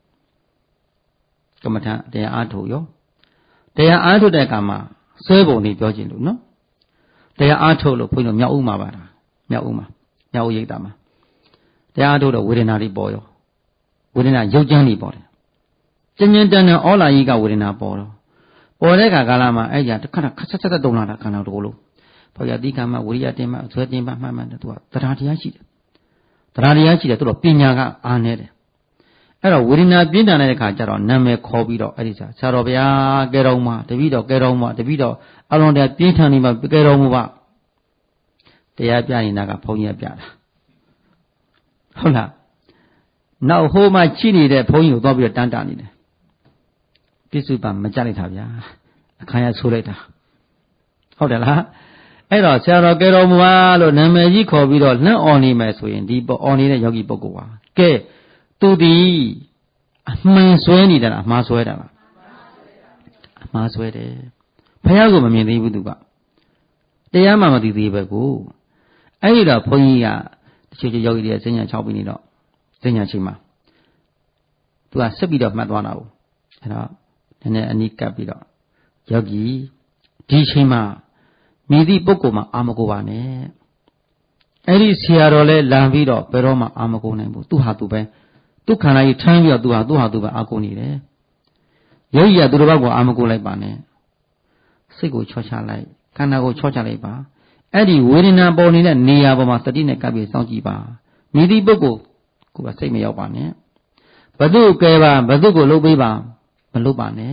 ကမ္မထတရားအားထုတ်ရောတရားအားထုတ်တဲ့အခါမှာဆွဲပုံနေပြောခြင်းလို့နော်တရားအားထုတ်လို့ဘုန်းကြီးတို့မြောက်ဥမှာပါတာမြောက်ဥမှာမြောက်ဥရိပ်တာမှာတရားအားထုတ်တော့ဝေဒနာတွေပေါ်ရောဝေဒနာရုပ်ကြမ်းတွေပေါ်တယ်ကျဉ်းကျဉ်းတန်တန်ဩလာကြီးကဝေဒနာပေါ်တော့ပေါ်တဲ့အခါကာလမှာအဲ့ကြတစ်ခါခက်ဆက်ဆက်တုံလာတာခန္ဓာတော်လို့ဘုရားတိကမဝိရိယတင်မအဆွဲတင်မမှန်မှန်သူကတရားတရားရှိတယ်တရားတရားရှိတယ်သူတော့ပညာကအားနေတယ်အဲ့တော့ဝေဒနာပြင်းထန်တဲ့အခါကျတော့နာမည်ခေါ်ပြီးတော့အဲ့ဒီဆရာတော်ဘုရားကဲတော်မှာတပည့်တော်ကဲတော်မှာတပည့်တော်အလုံးတည်းပြင်းထန်နေမှာကဲတော်မူပါတရားပြနေတာကဘုန်းကြီးပြတာဟုတ်လားနောက်ဟိုးမှချိနေတဲ့ဘုန်းကြီးကိုသွားပြီးတော့တန်းတာနေတယ်ပြစ္စုပန်မကြလိုက်တာဗျာအခါရဆိုးလိုက်တာဟုတ်တယ်လားအဲ့တော့ဆရာတော်ကဲတော်မူပါလို့နာမည်ကြီးခေါ်ပြီးတော့လှမ်းអော်နေမယ်ဆိုရင်ဒီပေါ်អော်နေတဲ့ယောဂီပုဂ္ဂိုလ်ဟာကဲသူဒီအမှန်ဆွဲနေတာလားအမှားဆွဲတာလားအမှားဆွဲတယ်ဘုရားကိုမမြင်သေးဘူးသူကတရားမှမသိသေးပဲကိုအဲ့ဒီတော့ဘုန်းကြီးကတချို့ချို့ယောဂီတွေစဉ္ညာ၆ပြီးနေတော့စဉ္ညာချိန်မှာသူကဆက်ပြီးတော့မှတ်သွားတာကိုအဲ့တော့နည်းနည်းအနိကပ်ပြီးတော့ယောဂီဒီချိန်မှာမိသည့်ပုဂ္ဂိုလ်မှာအာမကိုပါနဲ့အဲ့ဒီဆရာတော်လဲလမ်းပြီးတော့ဘယ်တော့မှအာမကိုနိုင်ဘူးသူဟာသူပဲသူခန္ဓာကြီးထမ်းပြီးတော့သူဟာသူဟာသူပဲအာကိုနေတယ်ယောဂီကသူတစ်ပါးကိုအာမကိုလိုက်ပါနဲ့စိတ်ကိုချောချလိုက်ခန္ဓာကိုချောချလိုက်ပါအဲ့ဒီဝေဒနာပေါ်နေတဲ့နေရာပေါ်မှာတတိနဲ့ကပ်ပြီးစောင့်ကြည့်ပါမိသည့်ပုဂ္ဂိုလ်ကိုယ်ကစိတ်မရောက်ပါနဲ့ဘသူကဲပါဘသူကိုလှုပ်ပေးပါမလှုပ်ပါနဲ့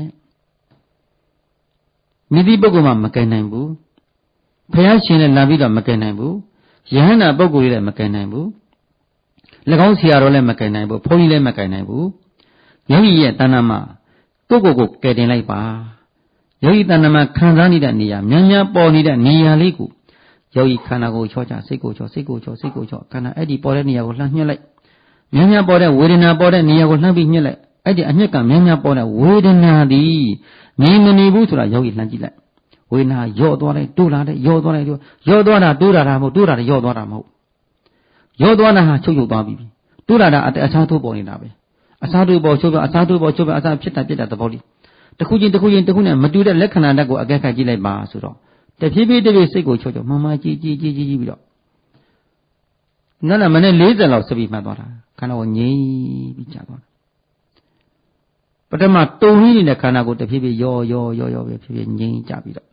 မိသည့်ပုဂ္ဂိုလ်မှမကယ်နိုင်ဘူးဘုရားရှင်လည်းလာပြီးတော့မကယ်နိုင်ဘူးယဟန္တာပုဂ္ဂိုလ်လည်းမကယ်နိုင်ဘူး၎င်းဆရာတော်လည်းမကယ်နိုင်ဘူးဘုန်းကြီးလည်းမကယ်နိုင်ဘူးယောဂီရဲ့တဏ္ဍာမှာကိုယ့်ကိုယ်ကိုကယ်တင်လိုက်ပါယောဂီတဏ္ဍာမှာခံစားနေတဲ့နေရာများများပေါ်နေတဲ့နေရာလေးကိုယောဂီခန္ဓာကိုချောချစိတ်ကိုချောစိတ်ကိုချောစိတ်ကိုချောခန္ဓာအဲ့ဒီပေါ်တဲ့နေရာကိုလှမ်းညှက်လိုက်များများပေါ်တဲ့ဝေဒနာပေါ်တဲ့နေရာကိုလှမ်းပြီးညှက်လိုက်အဲ့ဒီအညှက်ကများများပေါ်တဲ့ဝေဒနာသည်ငြိမ်မနေဘူးဆိုတာယောဂီလှမ်းကြည့်လိုက်ဝေဒနာယော့သွားလိုက်တိုးလာတယ်ယော့သွားလိုက်ယော့သွားတာတိုးလာတာမဟုတ်တိုးလာတယ်ယော့သွားတာမဟုတ်ယော့သွားတာဟာချုပ်ချုပ်သွားပြီတိုးလာတာအအစားထိုးပေါ်နေတာပဲအစားထိုးပေါ်ချုပ်ပေါ်အစားထိုးပေါ်ချုပ်ပေါ်အစားဖြစ်တာဖြစ်တာသဘောလေးတစ်ခုချင်းတစ်ခုချင်းတစ်ခုနဲ့မတူတဲ့လက္ခဏာဓာတ်ကိုအကဲခတ်ကြည့်လိုက်ပါဆိုတော့တဖြည်းဖြည်းတဖြည်းစိတ်ကိုချောချောမမကြည့်ကြည့်ကြည့်ကြည့်ပြီးတော့နောက်လာမနေ့၄၀လောက်စပြီးမှတ်သွားတာခန္ဓာကိုငြိမ်ပြီးကြာသွားတာပထမတုံရင်းနေတဲ့ခန္ဓာကိုတဖြည်းဖြည်းယောယောယောယောပဲဖြည်းဖြည်းငြိမ်ကြပြီးတော့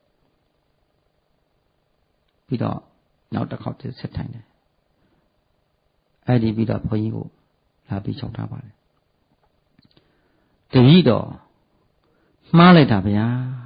ပြီးတော့နောက်တစ်ခေါက်ဆက်ထိုင်တယ်အဲ့ဒီပြီးတော့ဘုန်းကြီးကိုလာပြီးချောက်ထားပါတယ်တပည့်တော်မှားလိုက်တာဗျာ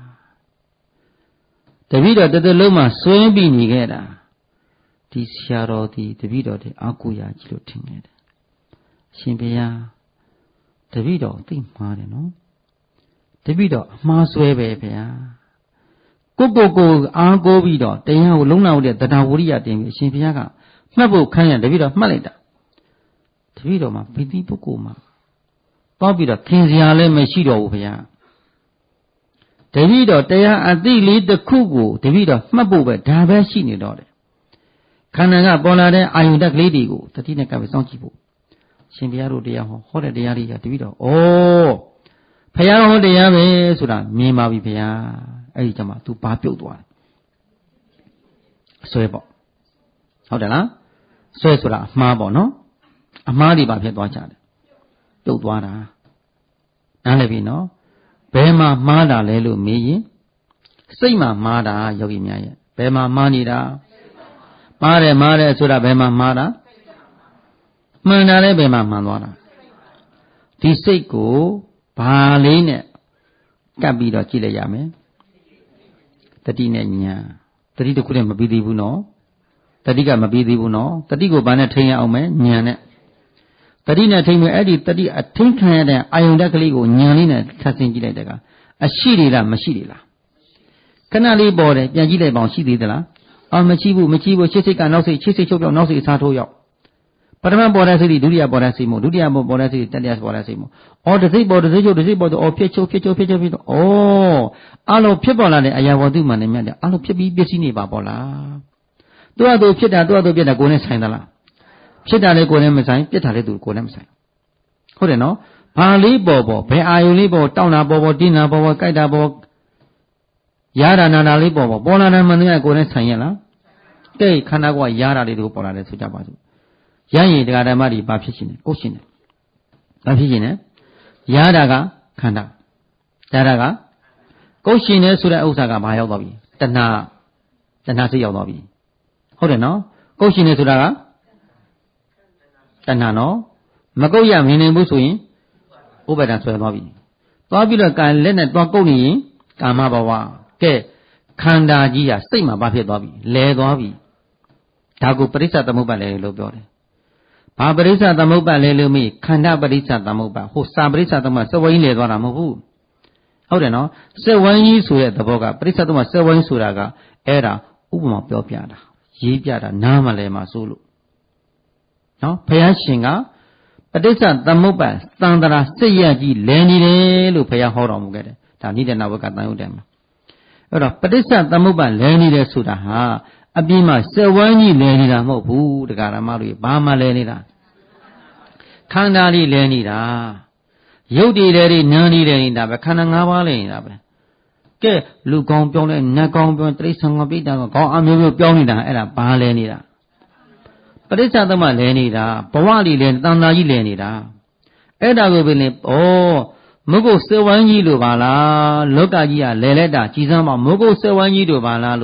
တပည့်တော်တသက်လုံးမှာဆွဲပြီးနေခဲ့တာဒီဆရာတော်ဒီတပည့်တော်ဒီအာကိုရာကြီးလို့ထင်ခဲ့တယ်အရှင်ဘုရားတပည့်တော်သိမှားတယ်နော်တပည့်တော်အမှားဆွဲပဲဗျာကိုကိုကိုအားကိုပြီးတော့တရားကိုလုံးနာတဲ့တရားဝရိယတင်ပြီးအရှင်ဘုရားကမှတ်ဖို့ခိုင်းရတပည့်တော်မှတ်လိုက်တာတပည့်တော်မှာဘိသိပုဂ္ဂိုလ်မှာတော့ပြီးတော့ခင်စရာလည်းမရှိတော့ဘူးဗျာတပည့်တော်တရားအသိလေးတစ်ခုကိုတပည့်တော်မှတ်ဖို့ပဲဒါပဲရှိနေတော့တယ်ခန္ဓာကပေါ်လာတဲ့အာယုန်တက်ကလေးတွေကိုတတိနဲ့ကပ်ပြီးစောင့်ကြည့်ဖို့ရှင်ဘုရားတို့တရားဟောဟောတဲ့တရားတွေကတပည့်တော်ဩဘုရားဟောတရားပဲဆိုတာမြင်ပါပြီဘုရားအဲ့ဒီကျမှ तू ဘာပြုတ်သွားတယ်အစွဲပေါ့ဟုတ်တယ်လားစွဲဆိုတာအမှားပေါ့နော်အမှားတွေပါဖြစ်သွားကြတယ်ပြုတ်သွားတာနားလည်ပြီနော်ဘယ်မှာမှားတာလဲလို့မေးရင်စိတ်မှာမှားတာယောဂီများရဲ့ဘယ်မှာမှားနေတာမှားတယ်မှားတယ်ဆိုတာဘယ်မှာမှားတာမှန်တာလဲဘယ်မှာမှန်သွားတာဒီစိတ်ကိုဘာလေးနဲ့ကပ်ပြီးတော့ကြည့်လိုက်ရမယ်တတိနဲ့ညာတတိတစ်ခုနဲ့မပြီးသေးဘူးနော်တတိကမပြီးသေးဘူးနော်တတိကိုဘာနဲ့ထိန်းရအောင်မလဲညာနဲ့တတိနဲ့ထိန်းမယ်အဲ့ဒီတတိအထိန်းခံရတဲ့အာယုန်ဓာတ်ကလေးကိုညာလေးနဲ့ထပ်ဆင်းကြည့်လိုက်တဲ့ကအရှိတွေလားမရှိတွေလားခဏလေးပေါ်တယ်ပြန်ကြည့်လိုက်ပါအောင်ရှိသေးသလားအော်မရှိဘူးမရှိဘူးရှေ့စိတ်ကနောက်စိတ်ရှေ့စိတ်ချုပ်ပြောက်နောက်စိတ်အစားထိုးရောက်ပထမပေါ်တဲ့စိတ်ဒုတိယပေါ်တဲ့စိတ်မို့ဒုတိယပေါ်တဲ့စိတ်တတိယပေါ်တဲ့စိတ်မို့အော်တစ်စိတ်ပေါ်တစ်စိတ်ချုပ်တစ်စိတ်ပေါ်တော့အော်ဖြစ်ချုပ်ဖြစ်ချုပ်ဖြစ်ချုပ်ဖြစ်တော့ဩအလိုဖြစ်ပေါ်လာတဲ့အရာဝတ္ထုမှန်နေမြတ်တယ်အလိုဖြစ်ပြီးပစ္စည်းနေပါပေါ်လားသူ့အတူဖြစ်တာသူ့အတူပြက်တာကိုယ်နဲ့ဆိုင်သလားဖြစ်တာလည်းကိုယ်နဲ့မဆိုင်ပြက်တာလည်းသူကိုယ်နဲ့မဆိုင်ဟုတ်တယ်နော်ဘာလေးပေါ်ပေါ်ဘယ်အာယုလေးပေါ်တောင်းတာပေါ်ပေါ်တင်းတာပေါ်ပေါ်ကြိုက်တာပေါ်ရတာနာတာလေးပေါ်ပေါ်ပေါ်လာတယ်မှန်တယ်ကိုယ်နဲ့ဆိုင်ရလားကဲခန္ဓာကရတာလေးတို့ပေါ်လာတယ်ဆိုကြပါစို့ရရင်တရားဓမ္မတွေဘာဖြစ်ရှင်လဲကိုယ်ရှင်တယ်ဘာဖြစ်ရှင်လဲရတာကခန္ဓာရတာကကိုယ်ရှင်တယ်ဆိုတဲ့ဥစ္စာကဘာရောက်သွားပြီတဏှာတဏှာစိတ်ရောက်သွားပြီဟုတ်တယ်နော်ကိုယ်ရှင်တယ်ဆိုတာကတဏှာနော်မကုတ်ရမနေဘူးဆိုရင်ဥပါဒံဆွဲသွားပြီသွားပြီးတော့ကံလက်နဲ့သွားကုတ်နေရင်ကာမဘဝကဲခန္ဓာကြီးဟာစိတ်မှာဘာဖြစ်သွားပြီလဲသွားပြီဒါကိုပရိစ္ဆသမုပ္ပါလဲလို့ပြောတယ်ဘာပရိစ္ဆသမုပ္ပါလဲလို့မေးခန္ဓာပရိစ္ဆသမုပ္ပါဟိုစာပရိစ္ဆသမုပ္ပါစဝိုင်းလဲသွားတာမဟုတ်ဘူးဟုတ်တယ်နော်စဝိုင်းကြီးဆိုတဲ့သဘောကပရိစ္ဆသမုပ္ပါစဝိုင်းဆိုတာကအဲ့ဒါဥပမာပြောပြတာရေးပြတာနားမလဲမှာစိုးလို့နော်ဘုရားရှင်ကပဋိစ္စသမုပ္ပါသံတရာစိတ်ရကြီးလဲနေတယ်လို့ဘုရားဟောတော်မူခဲ့တယ်ဒါနိဒနာဝကတန်ရုပ်တယ်မှာအဲ့တော့ပဋိစ္စသမုပ္ပါလဲနေတယ်ဆိုတာဟာအပြင်မှာစက်ဝန်းကြီးလဲနေတာမဟုတ်ဘူးတရားဓမ္မတွေဘာမှလဲနေတာခန္ဓာလေးလဲနေတာရုပ်တည်တယ်တွေနာမ်တည်တယ်နေတာပဲခန္ဓာ၅ပါးလဲနေတာပဲကဲလူကောင်းပြောင်းလဲနတ်ကောင်းပြောင်းတိရစ္ဆာန်ကောင်းပိဋကကောင်းအမျိုးမျိုးပြောင်းနေတာအဲ့ဒါဘာလဲနေတာပရိစ္ဆသမလဲနေတာဘဝလေးလဲတန်တာကြီးလဲနေတာအဲ့ဒါကိုပဲလေဩမုတ်ကုတ်စေဝိုင်းကြီးလိုပါလားလောကကြီးကလဲလက်တာကြည်စမ်းပါမုတ်ကုတ်စေဝိုင်းကြီးလိုပါလားလို့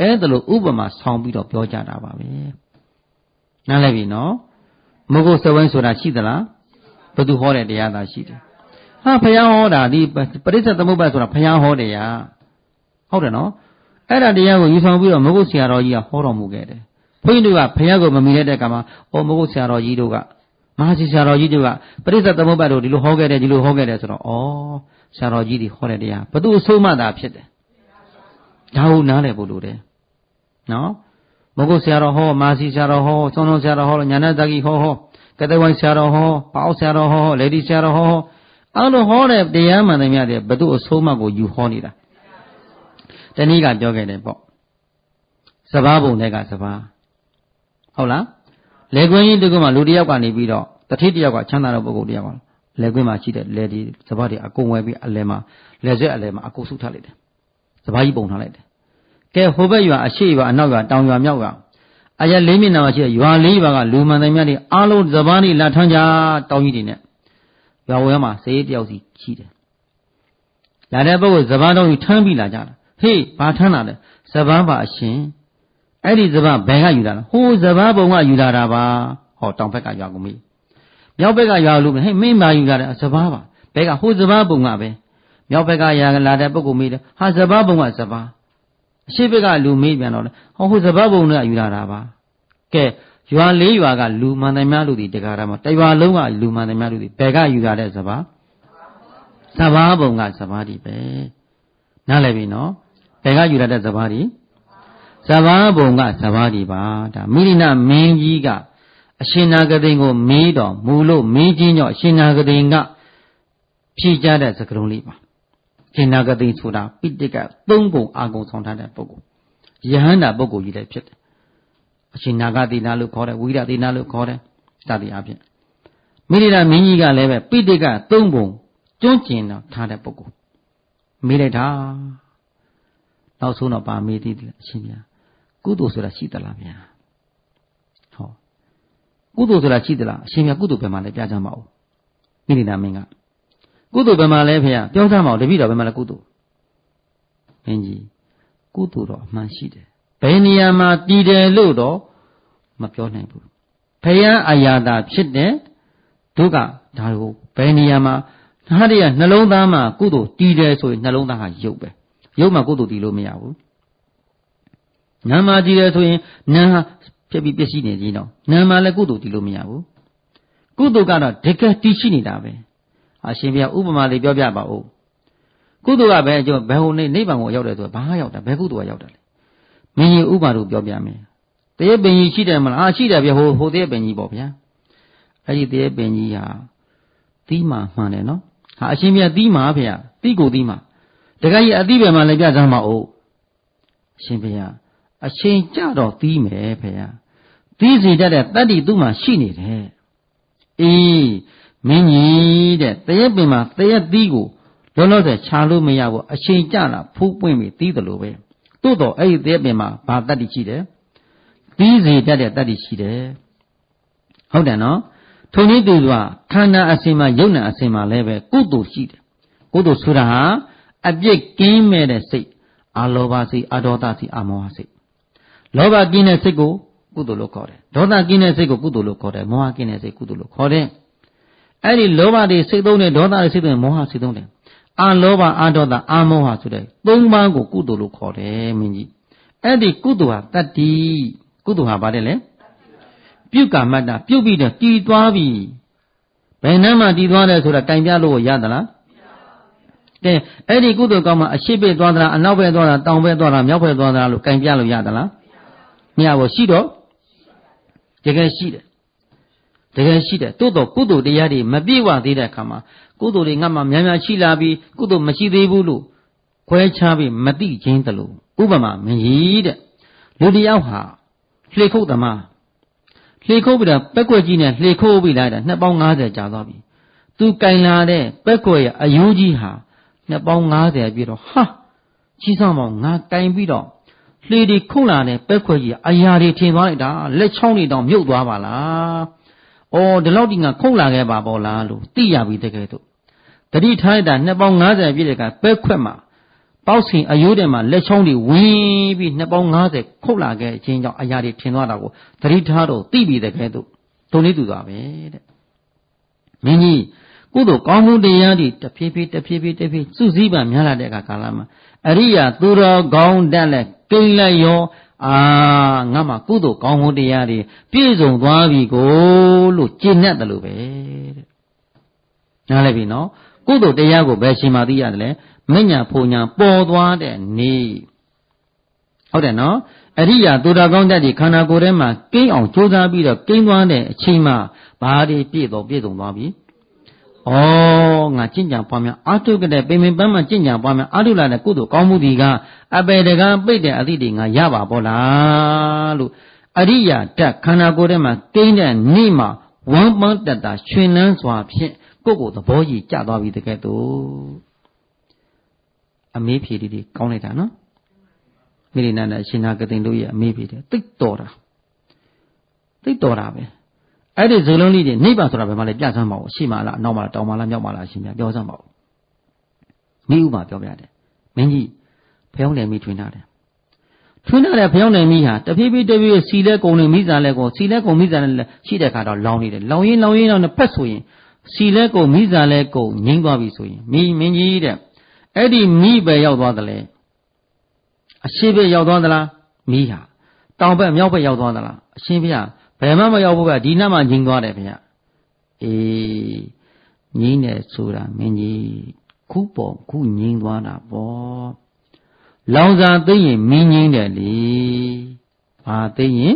အဲ့ဒါလို့ဥပမာဆောင်ပြီးတော့ပြောကြတာပါပဲနားလည်ပြီနော်မဟုတ်စဝိုင်းဆိုတာရှိသလားဘယ်သူဟောတဲ့တရားသာရှိတယ်ဟာဘုရားဟောတာဒီပရိစ္ဆေသမုပ္ပါဆိုတာဘုရားဟောတရားဟုတ်တယ်နော်အဲ့ဒါတရားကိုယူဆောင်ပြီးတော့မဟုတ်ဆရာတော်ကြီးကဟောတော်မူခဲ့တယ်ဘုန်းကြီးတို့ကဘုရားကိုမမီတဲ့အခါမှာအော်မဟုတ်ဆရာတော်ကြီးတို့ကမဟာစီဆရာတော်ကြီးတို့ကပရိစ္ဆေသမုပ္ပါတို့ဒီလိုဟောခဲ့တယ်ဒီလိုဟောခဲ့တယ်ဆိုတော့ဩဆရာတော်ကြီးတွေဟောတဲ့တရားဘယ်သူအဆုံးမသာဖြစ်တယ်ဒါဟုတ်နားလည်ဖို့လိုတယ်နော်မဟုတ်ဆရာတော်ဟောမဟာစီဆရာတော်ဟောသုံးလုံးဆရာတော်ဟောညာနာဇဂီဟောဟောကတဝိုင်းဆရာတော်ဟောပေါဆရာတော်ဟောလေဒီဆရာတော်ဟောအဲ့လိုဟောတဲ့တရားမှန်တယ်များတယ်ဘယ်သူအဆုံးမကိုယူဟောနေတာတနည်းကပြောခဲ့တယ်ပေါ့စဘာဘုံတွေကစဘာဟုတ်လားလေကွင်းကြီးတကူမှလူတယောက်ကနေပြီးတော့တတိတယောက်ကချမ်းသာတဲ့ပုဂ္ဂိုလ်တယောက်ကလေကွင်းမှာရှိတဲ့လေဒီစဘာတွေအကုန်ဝဲပြီးအလဲမှာလေဆွဲအလဲမှာအကုန်ဆုထားလိုက်တယ်စဘာကြီးပုံထားလိုက်တယ်ကဲဟိုဘက်ရွာအရှိရွာအနောက်ရွာတောင်ရွာမြောက်ရွာအရာလေးမျက်နှာမှာရှိတဲ့ရွာလေးရွာကလူမှန်တယ်များတွေအားလုံးစဘာတွေလာထမ်းကြတောင်းကြီးတွေနဲ့ရွာဝဲမှာစေးတယောက်စီရှိတယ်လာတဲ့ပုဂ္ဂိုလ်စဘာတောင်းကြီးထမ်းပြီးလာကြတာဟေးဘာထမ်းလာလဲစဘာပါအရှင်အဲ့ဒီစဘာဘယ်ကယူလာလဲဟိုစဘာဘုံကယူလာတာပါဟောတောင်ဘက်ကရွာကိုမေးမြောက်ဘက်ကရွာလူဟေးမင်းမာယူလာတယ်စဘာပါဘဲကဟိုစဘာဘုံကပဲမြောက်ဘက်ကရွာလာတဲ့ပုဂ္ဂိုလ်မေးတယ်ဟာစဘာဘုံကစဘာအရှိဘက်ကလူမေးပြန်တော့ဟောဟိုစဘာဘုံကယူလာတာပါကဲရွာလေးရွာကလူမှန်တယ်များလူတွေတကားတာမှာတရွာလုံးကလူမှန်တယ်များလူတွေဘယ်ကယူလာတဲ့စဘာစဘာဘုံကစဘာဒီပဲနားလည်ပြီနော်ဘယ်ကယူလာတဲ့စဘာဒီစဘာဘုံကစဘာဒီပါဒါမိရိဏမင်းကြီးကအရှင်နာဂတိန်ကိုမေးတော်မူလို့မင်းကြီးညော့အရှင်နာဂတိန်ကဖြေကြတဲ့စကားလုံးလေးပါရှင်နာဂတိန်ဆိုတာပိဋကသုံးပုံအာကုန်ဆောင်ထားတဲ့ပုဂ္ဂိုလ်ယဟန္တာပုဂ္ဂိုလ်ကြီးလည်းဖြစ်တယ်အရှင်နာဂတိနာလို့ခေါ်တယ်ဝိရတိနာလို့ခေါ်တယ်စသည်အပြင်မိရိဏမင်းကြီးကလည်းပဲပိဋကသုံးပုံကျွန်းကျင်တော့ထားတဲ့ပုဂ္ဂိုလ်မေးလိုက်တာနောက်ဆုံးတော့ပါမေးသေးတယ်အရှင်ဗျာကုသိုလ်ဆိုတာရှိသလားဗျာဟောကုသိုလ်ဆိုတာရှိသလားအရှင်ဗျာကုသိုလ်ဘယ်မှာလဲပြကြမှာဦးမိရိဏမင်းကကုသိုလ်ဘယ်မှာလဲဖေ။ပြောစမ်းမအောင်တပည့်တော်ဘယ်မှာလဲကုသိုလ်မင်းကြီးကုသိုလ်တော့အမှန်ရှိတယ်ဘယ်နေရာမှာတည်တယ်လို့တော့မပြောနိုင်ဘူးဖယားအရာသာဖြစ်တယ်တို့ကဒါကိုဘယ်နေရာမှာဟာတည်းကနှလုံးသားမှာကုသိုလ်တည်တယ်ဆိုရင်နှလုံးသားဟာရုပ်ပဲရုပ်မှာကုသိုလ်တည်လို့မရဘူးနာမ်မှာတည်တယ်ဆိုရင်နာမ်ဟာဖြစ်ပြီးပျက်စီးနေခြင်းတော့နာမ်မှာလည်းကုသိုလ်တည်လို့မရဘူးကုသိုလ်ကတော့တကယ်တည်ရှိနေတာပဲအရှင်ဘုရားဥပမာလေးပြောပြပါဦးကုသိုလ်ကပဲအကျိုးဘယ်ဟိုနေနိဗ္ဗာန်ကိုရောက်တယ်ဆိုတော့ဘာရောက်တာဘယ်ကုသိုလ်ကရောက်တာလဲမင်းကြီးဥပမာတို့ပြောပြမယ်တရေပင်ကြီးရှိတယ်မလားအာရှိတယ်ဗျဟိုဟိုတရေပင်ကြီးပေါ့ဗျာအဲ့ဒီတရေပင်ကြီးဟာသီးမှမှန်တယ်နော်ဟာအရှင်ဘုရားသီးမှဖေ။သီးကိုသီးမှတခါကြီးအသီးပဲမှလည်းပြစမ်းပါဦးအရှင်ဘုရားအရှင်ကြတော့သီးမယ်ဖေ။သီးစီတတ်တဲ့တတ္တိသူ့မှာရှိနေတယ်အေးမင်းကြီးတဲ့တရေပင်မှာတရေသီးကိုလောလောဆယ်ခြာလို့မရဘူးအရှင်ကြတာဖူးပွင့်ပြီးသီးတယ်လို့ပဲတိုးတော့အဲ့ဒီတရေပင်မှာဘာတတ္တိရှိတယ်သီးစီတတ်တဲ့တတ္တိရှိတယ်ဟုတ်တယ်နော်ထုံနည်းတူစွာခန္ဓာအစဉ်မှာယုံနာအစဉ်မှာလည်းပဲကုသိုလ်ရှိတယ်ကုသိုလ်ဆိုတာဟာအပြစ်ကင်းမဲ့တဲ့စိတ်အာလောဘစိတ်အာဒေါသစိတ်အာမောဟစိတ်လောဘကင်းတဲ့စိတ်ကိုကုသိုလ်လို့ခေါ်တယ်ဒေါသကင်းတဲ့စိတ်ကိုကုသိုလ်လို့ခေါ်တယ်မောဟကင်းတဲ့စိတ်ကုသိုလ်လို့ခေါ်တယ်အဲ့ဒီလောဘတွေစိတ်သုံးတယ်ဒေါသတွေစိတ်သုံးတယ်မောဟစိတ်သုံးတယ်အာလောဘအာဒေါသအာမောဟဆိုတဲ့သုံးပါးကိုကုသိုလ်လို့ခေါ်တယ်မင်းကြီးအဲ့ဒီကုသိုလ်ဟာတတ္တိကုသိုလ်ဟာပါတယ်လေပြုကာမတ္တပြုတ်ပြီးတော့တည်သွားပြီဘယ်နှမ်းမှတည်သွားတယ်ဆိုတာတိုင်ပြလို့ရသလားကဲအဲ့ဒီကုသိုလ်ကောင်းမှအရှိပဲသွားသလားအနောက်ပဲသွားတာတောင်ပဲသွားတာမြောက်ပဲသွားတာလို့တိုင်ပြလို့ရသလားမရဘူးရှိတော့တကယ်ရှိတယ်တကယ်ရှိတယ်တိုးတော့ကုသိုလ်တရားတွေမပြည့်ဝသေးတဲ့အခါမှာကုသိုလ်တွေငါမှများများရှိလာပြီးကုသိုလ်မရှိသေးဘူးလို့ခွဲခြားပြီးမသိခြင်းတလို့ဥပမာမင်းကြီးတဲ့လူတယောက်ဟာလှေခုတ်သမားလှေခုတ်ပြီးတော့ပက်ကွက်ကြီးနဲ့လှေခုတ်ပြီးလိုက်တာနှစ်ပေါင်း၅၀ကြာသွားပြီသူကင်လာတဲ့ပက်ကွက်ရဲ့အယိုးကြီးဟာနှစ်ပေါင်း၅၀ပြည့်တော့ဟာကြီးဆောင်မောင်ငါကင်ပြီးတော့လှေဒီခုတ်လာတဲ့ပက်ကွက်ကြီးအရာတွေထင်သွားလိုက်တာလက်ချောင်းတွေတောင်မြုပ်သွားပါလားအော်ဒီလောက်ဒီငါခုတ်လာခဲ့ပါပေါ့လားလို့သိရပြီတကယ်တော့တတိထားလိုက်တာနှစ်ပေါင်း၅၀ပြည့်တဲ့ကပက်ခွက်မှာပေါက်စင်အယိုးတွေမှာလက်ချောင်းတွေဝင်ပြီးနှစ်ပေါင်း၅၀ခုတ်လာခဲ့ခြင်းကြောင့်အရာတွေထင်သွားတာကိုသတိထားတော့သိပြီတဲ့ကဲ့သို့ဒုနည်းတူသွားပဲတဲ့မင်းကြီးကုသိုလ်ကောင်းမှုတရားတွေတဖြည်းဖြည်းတဖြည်းဖြည်းတဖြည်းစုစည်းပါများလာတဲ့အခါကာလမှာအရိယာသူတော်ကောင်းတတ်လက်ကိန်းလက်ရောအာငါမှကုသိုလ်ကောင်းမှုတရားတွေပြည့်စုံသွားပြီကိုလို့ကျင့်တတ်တယ်လို့ပဲတဲ့နားလည်ပြီနော်ကုသိုလ်တရားကိုဘယ်ရှင်မှသိရတယ်လဲမညာဖုန်ညာပေါ်သွားတဲ့နေ့ဟုတ်တယ်နော်အရိယာသူတော်ကောင်းတတ်ဒီခန္ဓာကိုယ်ထဲမှာကိန်းအောင်ကြိုးစားပြီးတော့ကိန်းသွားတဲ့အချိန်မှာဘာတွေပြည့်တော့ပြည့်စုံသွားပြီဩငါကျင့်ကြံပွားများအာထုကတဲ့ပင်ပင်ပန်းမှကျင့်ကြံပွားများအာထုလာတဲ့ကုသိုလ်ကောင်းမှုဒီကအပေတကပိတ်တဲ့အသည့်တွေငါရပါဘောလားလို့အရိယာတတ်ခန္ဓာကိုယ်ထဲမှာကိန်းတဲ့နေ့မှာဝမ်းပန်းတတ်တာရွှင်လန်းစွာဖြင့်ကိုယ့်ကိုယ်သဘောကြီးကျသွားပြီတကယ်တော့အမေးဖြေတွေကောင်းလိုက်တာနော်မိရိနန္ဒအရှင်နာကတိန်တို့ရဲ့အမေးဖြေတယ်သိတော်တာသိတော်တာပဲအဲ့ဒီဇုံလုံးလေးတွေနိဗ္ဗာန်ဆိုတာဘယ်မှာလဲပြစမ်းပါဦးရှိမှလားနောက်မှလားတောင်မှလားမြောက်မှလားအရှင်များပြောစမ်းပါဦးမိဥပါပြောပြတယ်မင်းကြီးဖျောင်းတယ်မိထွင်ထားတယ်ထွင်ထားတဲ့ဖျောင်းတယ်မိဟာတဖြည်းဖြည်းတဖြည်းဖြည်းစီလဲကုန်နေမိစားလဲကုန်စီလဲကုန်မိစားလဲရှိတဲ့ခါတော့လောင်းနေတယ်လောင်းရင်လောင်းရင်တော့ဖက်ဆိုရင်စီလဲကုန်မိစားလဲကုန်ငိမ့်သွားပြီဆိုရင်မိမင်းကြီးတဲ့အဲ့ဒီမိပဲရောက်သွားတယ်လေအရှိဘက်ရောက်သွားသလားမိဟာတောင်ဘက်မြောက်ဘက်ရောက်သွားသလားအရှင်ဘုရားဘယ်မှမရောက်ဘူးကဒီနားမှာငိမ့်သွားတယ်ဗျာအေးငိမ့်တယ်ဆိုတာမင်းကြီးခုပေါ်ခုငိမ့်သွားတာပေါ့လောင်စာသိရင်မင်းငိမ့်တယ်လေဘာသိရင်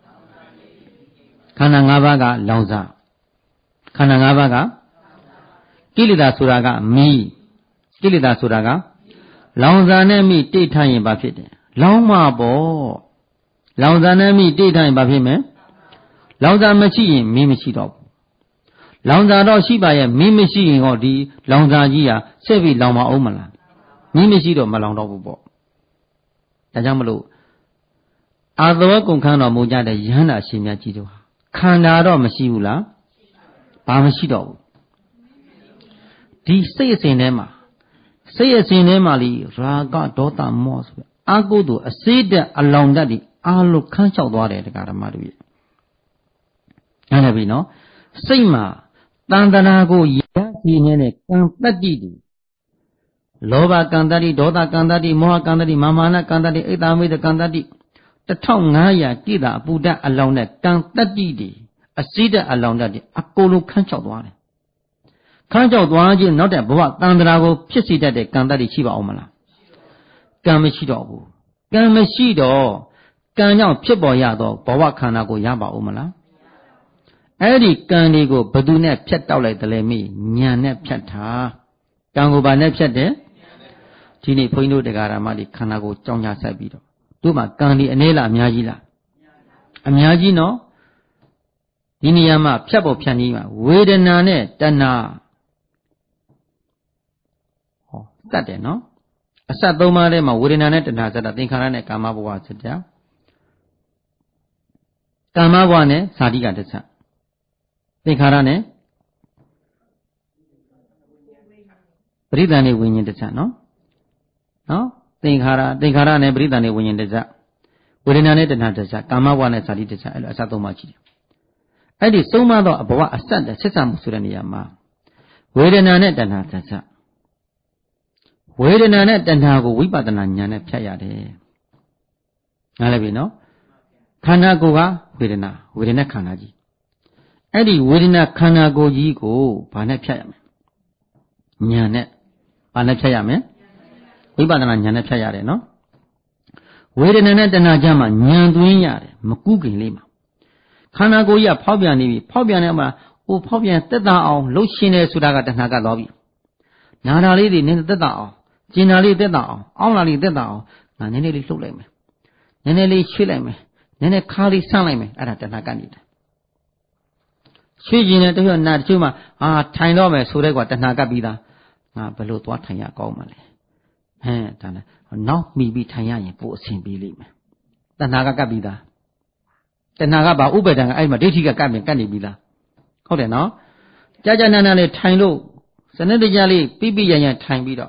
ခန္ဓာ၅ပါးကလောင်စာခန္ဓာ၅ပါးကကိလေသာဆိုတာကမီးကိလေသာဆိုတာကလောင်စာနဲ့မိတိတ်ထိုင်ရင်ဘာဖြစ်တယ်လောင်မှာပေါ့လောင်စာနဲ့မိတိတ်ထိုင်ဘာဖြစ်မယ်လောင်စာမရှိရင်မီးမရှိတော့ဘူးလောင်စာတော့ရှိပါရဲ့မီးမရှိရင်ဟောဒီလောင်စာကြီးဟာဆက်ပြီးလောင်မအောင်မလားမီးမရှိတော့မလောင်တော့ဘူးပေါ့ဒါကြောင့်မလို့အာသဝကုန်ခန်းတော်မူကြတဲ့ယဟန္တာရှင်များကြီးတို့ဟာခန္ဓာတော့မရှိဘူးလားဘာမရှိတော့ဘူးဒီစိတ်အစဉ်ထဲမှာစိတ်အစဉ်ထဲမှာလီရာဂဒေါသမောဆိုအာကုသို့အစေးတက်အလောင်တတ်ဒီအာလုခန်းလျှောက်သွားတယ်တရားဓမ္မတို့ရဲ့နားလည်ပြီနော်စိတ်မှာတန်တရာကိုရရှိနေတဲ့ကံတတ္တိတွေလောဘကံတတ္တိဒေါသကံတတ္တိမောဟကံတတ္တိမာမာနကံတတ္တိအိတ်တာမေတ္တကံတတ္တိတထောင်ငါးရာတိတာအပူဓာတ်အလောင်တဲ့ကံတတ္တိတွေအစေးတက်အလောင်တတ်ဒီအကုန်လုံးခန်းလျှောက်သွားတယ်ခန်းလျှောက်သွားခြင်းနောက်တဲ့ဘဝတန်တရာကိုဖြစ်စေတတ်တဲ့ကံတတ္တိရှိပါအောင်မလားကံမရှိတော့ဘူးကံမရှိတော့ကံကြောင့်ဖြစ်ပေါ်ရတော့ဘဝခန္ဓာကိုရပါဦးမလားအဲ့ဒီကံတွေကိုဘသူနဲ့ဖြတ်တောက်လိုက်တယ်လဲမိညာနဲ့ဖြတ်တာကံကိုဘာနဲ့ဖြတ်တယ်ဒီနေ့ဘုန်းကြီးတို့တရားဓမ္မတွေခန္ဓာကိုကြောင်းကြဆက်ပြီးတော့တို့မှာကံဒီအနေလားအများကြီးလားအများကြီးနော်ဒီနေရာမှာဖြတ်ဖို့ဖြတ်နည်းမှာဝေဒနာနဲ့တဏှာဟောတတ်တယ်နော်အစသုံးပါးထဲမှာဝေဒနာနဲ့တဏှာစတာသင်္ခါရနဲ့ကာမဘဝစတာကာမဘဝနဲ့ဇာတိကတစ္ဆသင်္ခါရနဲ့ပရိသန္တိဝိညာဉ်တစ္ဆနော်နော်သင်္ခါရသင်္ခါရနဲ့ပရိသန္တိဝိညာဉ်တစ္ဆဝေဒနာနဲ့တဏှာတစ္ဆကာမဘဝနဲ့ဇာတိတစ္ဆအဲ့လိုအစသုံးပါးရှိတယ်အဲ့ဒီသုံးပါးသောအဘဝအစတဲ့ဆက်ဆံမှုဆိုတဲ့နေရာမှာဝေဒနာနဲ့တဏှာတစ္ဆဝေဒနာနဲ့တဏှာကိုဝိပဿနာဉာဏ်နဲ့ဖြတ်ရတယ်နားလည်ပြီနော်ခန္ဓာကိုယ်ကဝေဒနာဝေဒနာခန္ဓာကြီးအဲ့ဒီဝေဒနာခန္ဓာကိုယ်ကြီးကိုဘာနဲ့ဖြတ်ရမလဲဉာဏ်နဲ့ဘာနဲ့ဖြတ်ရမလဲဝိပဿနာဉာဏ်နဲ့ဖြတ်ရတယ်နော်ဝေဒနာနဲ့တဏှာကြားမှာဉာဏ်သွင်းရတယ်မကူးခင်လေးမှာခန္ဓာကိုယ်ကြီးကဖောက်ပြန်နေပြီဖောက်ပြန်နေမှာအိုဖောက်ပြန်တက်တာအောင်လှုပ်ရှင်တယ်ဆိုတာကတဏှာကသွားပြီနာတာလေးတွေနည်းတက်တာအောင်ကျင်တာလေးတက်တာအောင်အောင်းတာလေးတက်တာအောင်ငါနည်းနည်းလေးလှုပ်လိုက်မယ်နည်းနည်းလေးရွှေ့လိုက်မယ်နည်းနည်းခါးလေးဆန့်လိုက်မယ်အဲ့ဒါတဏှာကနေတယ်ရွှေ့ကျင်တဲ့တချို့နာတချို့မှာအာထိုင်တော့မယ်ဆိုတဲ့ကွာတဏှာကပ်ပြီးသားငါဘယ်လိုသွားထိုင်ရကောင်းမှာလဲဟဲ့ဒါနဲ့နောက်မိပြီးထိုင်ရရင်ပိုအဆင်ပြေလိမ့်မယ်တဏှာကကပ်ပြီးသားတဏှာကပါဥပ္ပဒံကအဲ့မှာဒိဋ္ဌိကကပ်မြင်ကပ်နေပြီးသားဟုတ်တယ်နော်ကြာကြာနာနာလေးထိုင်လို့စနစ်တကျလေးပြပြရရထိုင်ပြီးတော့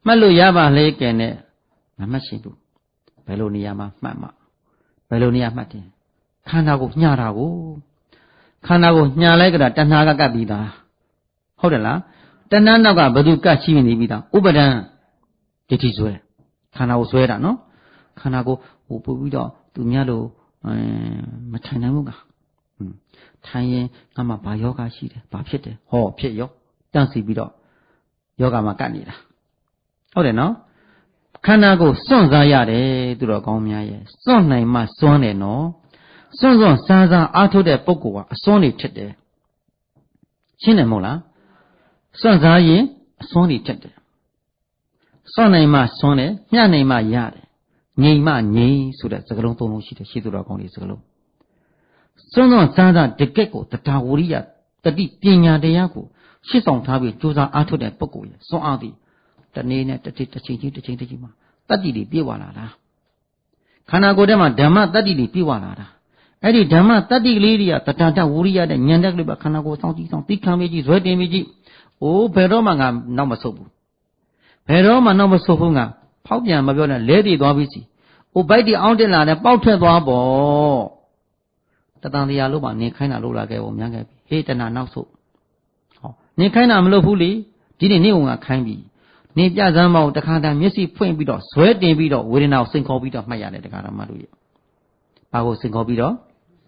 မှတ်လို့ရပါလေကဲနဲ့မမှတ်ရှိဘူးဘယ်လိုနေရာမှာမှတ်မှာဘယ်လိုနေရာမှတ်တယ်ခန္ဓာကိုညှာတာကိုခန္ဓာကိုညှာလိုက်ကတဏှာကကပ်ပြီးသားဟုတ်တယ်လားတဏှာနောက်ကဘယ်သူကပ်ရှိနေပြီးသားဥပဒံဒိဋ္ဌိဆွဲခန္ဓာကိုဆွဲတာနော်ခန္ဓာကိုဟိုပို့ပြီးတော့သူများလို့အဲမထိုင်နိုင်ဘူးကထိုင်ရင်ငါမှဘာယောဂရှိတယ်ဘာဖြစ်တယ်ဟောဖြစ်ရောတန့်စီပြီးတော့ယောဂမှာကပ်နေတာဟုတ်တယ်နော်ခန္ဓာကိုစွန့်စားရတယ်သူတော်ကောင်းများရဲ့စွန့်နိုင်မှစွန့်တယ်နော်စွန့်စွန့်စားစားအားထုတ်တဲ့ပုဂ္ဂိုလ်ကအစွန့်နေဖြစ်တယ်ရှင်းတယ်မဟုတ်လားစွန့်စားရင်အစွန့်နေဖြစ်တယ်စွန့်နိုင်မှစွန့်တယ်မျှနိုင်မှရတယ်ငြိမ်မှငြိမ်ဆိုတဲ့စကားလုံးသုံးလုံးရှိတယ်ရှိသူတော်ကောင်းတွေစကားလုံးစွန့်စွန့်စားစားတကယ့်ကိုတရားဝရိယတတိပညာတရားကိုရှင်းဆောင်ထားပြီးကြိုးစားအားထုတ်တဲ့ပုဂ္ဂိုလ်ရဲ့စွန့်အားသည်တနေ့နဲ့တစ်တစ်တစ်ချိန်ချင်းတစ်ချိန်တစ်ချိန်မှာတတ္တိတွေပြည့်ဝလာတာခန္ဓာကိုယ်ထဲမှာဓမ္မတတ္တိတွေပြည့်ဝလာတာအဲ့ဒီဓမ္မတတ္တိကလေးတွေကတတ္တဝရိယတဲ့ဉာဏ်တက်ကလေးပါခန္ဓာကိုယ်စောင့်ကြည့်ဆောင်သိခံမိကြည့်ဇွဲတင်မိကြည့်အိုးဘယ်တော့မှငါနောက်မဆုတ်ဘူးဘယ်တော့မှနောက်မဆုတ်ဘူးငါဖောက်ပြန်မပြောနဲ့လဲတည်သွားပြီစီအိုးဘိုက်တီအောင်းတက်လာတယ်ပေါက်ထွက်သွားပေါ့တတန်တရားလို့ပါနေခိုင်းတာလို့လာခဲ့ပေါ့များခဲ့ပြီဟေးတဏနောက်ဆုတ်ဟောနေခိုင်းတာမလုပ်ဘူးလေဒီနေ့နေုံကခိုင်းပြီနေပြစမ်းမအောင်တခါတည်းမျက်စိဖွင့်ပြီးတော့ဇွဲတင်ပြီးတော့ဝေဒနာကိုစိန်ခေါ်ပြီးတော့မှတ်ရတယ်တခါတည်းမှတို့ရဲ့ဘာကိုစိန်ခေါ်ပြီးတော့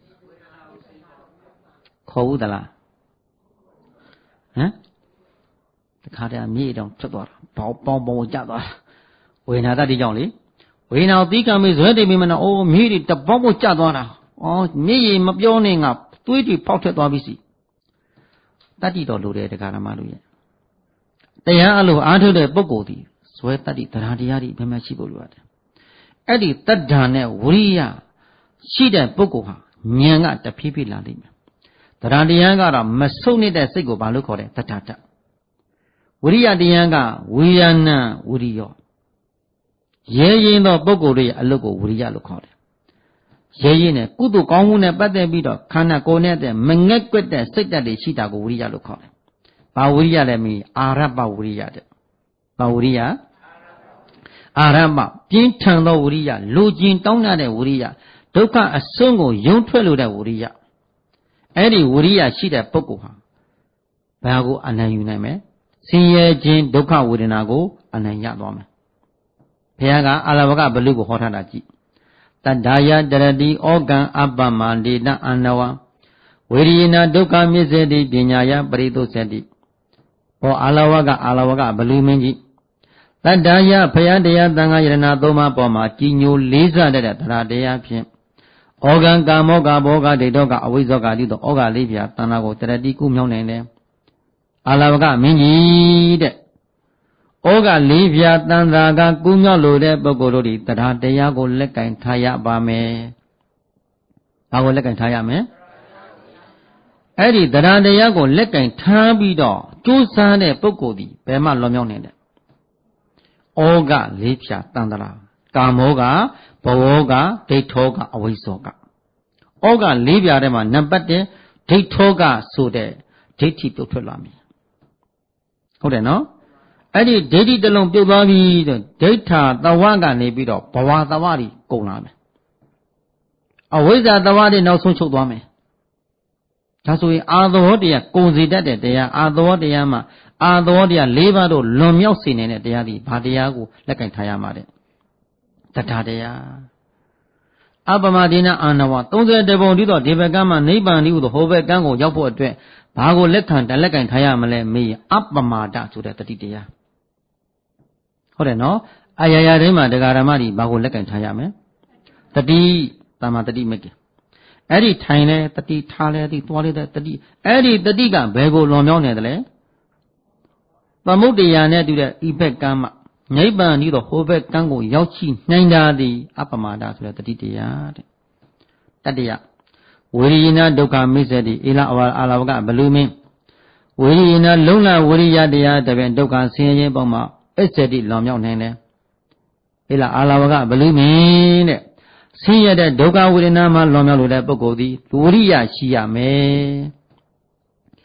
ခေါ်ဘူးသလားဟမ်တခါတည်းမြေတောင်ထွက်သွားတာဘောင်းပေါင်းပေါင်းကျသွားတာဝေဒနာတတ်တဲ့ကြောင့်လေဝေဒနာကိုသီးကံပြီးဇွဲတင်ပြီးမှတော့အိုးမြေတွေတပေါင်းပေါင်းကျသွားတာအော်မြေကြီးမပြောနဲ့ငါသွေးတွေပေါက်ထွက်သွားပြီစီတတ္တိတော်လိုတယ်တခါတည်းမှတို့ရဲ့တရားအလိုအားထုတ်တဲ့ပုဂ္ဂိုလ်ဒီဇွဲတတ္တိတရားတရားတွေဘယ်မှာရှိဖို့လိုရတယ်အဲ့ဒီတတ္ထာနဲ့ဝိရိယရှိတဲ့ပုဂ္ဂိုလ်ဟာဉာဏ်ကတဖြည်းဖြည်းလာလိမ့်မယ်တရားတရားကတော့မဆုတ်နေတဲ့စိတ်ကိုဘာလို့ခေါ်လဲတတ္ထာတဝိရိယတရားကဝိရဏဝိရိယောရဲရင်သောပုဂ္ဂိုလ်တွေအလုပ်ကိုဝိရိယလို့ခေါ်တယ်ရဲရင်နဲ့ကုသိုလ်ကောင်းမှုနဲ့ပတ်သက်ပြီးတော့ခန္ဓာကိုယ်နဲ့တဲ့မငက်ကွက်တဲ့စိတ်ဓာတ်တွေရှိတာကိုဝိရိယလို့ခေါ်တယ်ဘာဝိရိယလဲမီအာရပဝိရိယတဲ့ဘာဝိရိယအာရပပြင်းထန်သောဝိရိယလူကျင်တောင်းတတဲ့ဝိရိယဒုက္ခအဆုံးကိုယုံထွက်လို့တဲ့ဝိရိယအဲ့ဒီဝိရိယရှိတဲ့ပုဂ္ဂိုလ်ဟာဘာကိုအနိုင်ယူနိုင်မလဲဆင်းရဲခြင်းဒုက္ခဝေဒနာကိုအနိုင်ရသွားမယ်ဘုရားကအာလဝကဘလူကိုဟောထားတာကြည့်တတ္ထာယတရတိဩကံအပ္ပမန္တိတအန္နဝဝေရိယနာဒုက္ခမြစ္စေတိပညာယပရိသုစတိဟောအာလဝကအာလဝကဘလူမင်းကြီးတတ္ထာယဘုရားတရားသံဃာယရဏသုံးပါးပေါ်မှာကြည်ညိုလေးစားတဲ့တရားတရားဖြင့်ဩကံကာမောကဘောဂဒိဋ္ဌောကအဝိဇ္ဇောကတိသောဩဃလေးပြာတဏ္ဍာကိုတရတိကုမြောင်းနိုင်တယ်အာလဝကမင်းကြီးတဲ့ဩဃလေးပြာတဏ္ဍာကကုမြောက်လို့တဲ့ပုဂ္ဂိုလ်တို့ဒီတရားတရားကိုလက်ကင်ထားရပါမယ်ဘာကိုလက်ကင်ထားရမလဲအဲ့ဒီတရားတရားကိုလက်ကင်ထားပြီးတော့ကြိုးစားတဲ့ပုဂ္ဂိုလ်ဒီဘယ်မှလွန်မြောက်နိုင်တယ်ဩဃလေးပြာတဏ္ဍာကာမောကဘဝောကဒိဋ္ဌောကအဝိဇ္ဇောကဩဃလေးပြားထဲမှာနံပါတ်တစ်ဒိဋ္ဌောကဆိုတဲ့ဒိဋ္ဌိပြုတ်ထွက်လာပြီဟုတ်တယ်နော်အဲ့ဒီဒိဋ္ဌိတစ်လုံးပြုတ်သွားပြီဆိုဒိဋ္ဌာသဝကနေပြီးတော့ဘဝသဝတွေကုန်လာမယ်အဝိဇ္ဇာသဝတွေနောက်ဆုံးချုပ်သွားမယ်ဒါဆိုရင်အာသဝတရားကုန်စီတတ်တဲ့တရားအာသဝတရားမှာအာသဝတရား၄ပါးတို့လွန်မြောက်စေနိုင်တဲ့တရားဒီဘာတရားကိုလက်ကင်ထားရမှာတဲ့တတ္ထာတရားအပ္ပမဒေနအာနဝသုံးဆယ်တပုံဒီတော့ဒီဘက်ကမှနိဗ္ဗာန်ဒီဟုသောဟိုဘက်ကန်းကိုရောက်ဖို့အတွက်ဘာကိုလက်ခံတလက်ကင်ထားရမလဲမေးအပ္ပမဒဆိုတဲ့တတိတရားဟုတ်တယ်နော်အာရရာတိုင်းမှာတရားဓမ္မတွေဘာကိုလက်ကင်ထားရမလဲတတိတမ္မာတတိမကင်အဲ့ဒီထိုင်လဲတတိထားလဲတတိသွားလဲတတိအဲ့ဒီတတိကဘယ်ကိုလွန်မြောက်နေတယ်လဲသမုဒ္ဒရာနဲ့တူတဲ့ဤဘက်ကန်းမှာနိဗ္ဗာန်ဤတော့ဟိုဘက်ကန်းကိုရောက်ရှိနိုင်တာသည်အပ္ပမဒဆိုတဲ့တတိတရားတဲ့တတ္တယဝေရိယနာဒုက္ခမိစ္ဆေတိဧလအဝါအာလဝကဘလူမင်းဝေရိယနာလုံလဝေရိယတရားတပင်ဒုက္ခဆင်းရဲခြင်းပေါ့မှာအစ္ဆေတိလောင်မြောက်နိုင်တယ်ဧလအာလဝကဘလူမင်းတဲ့ဆင်းရဲတဲ့ဒုက္ခဝေဒနာမှာလောင်မြောက်လို့တဲ့ပုဂ္ဂိုလ်သည်ဝိရိယရှိရမယ်ဆ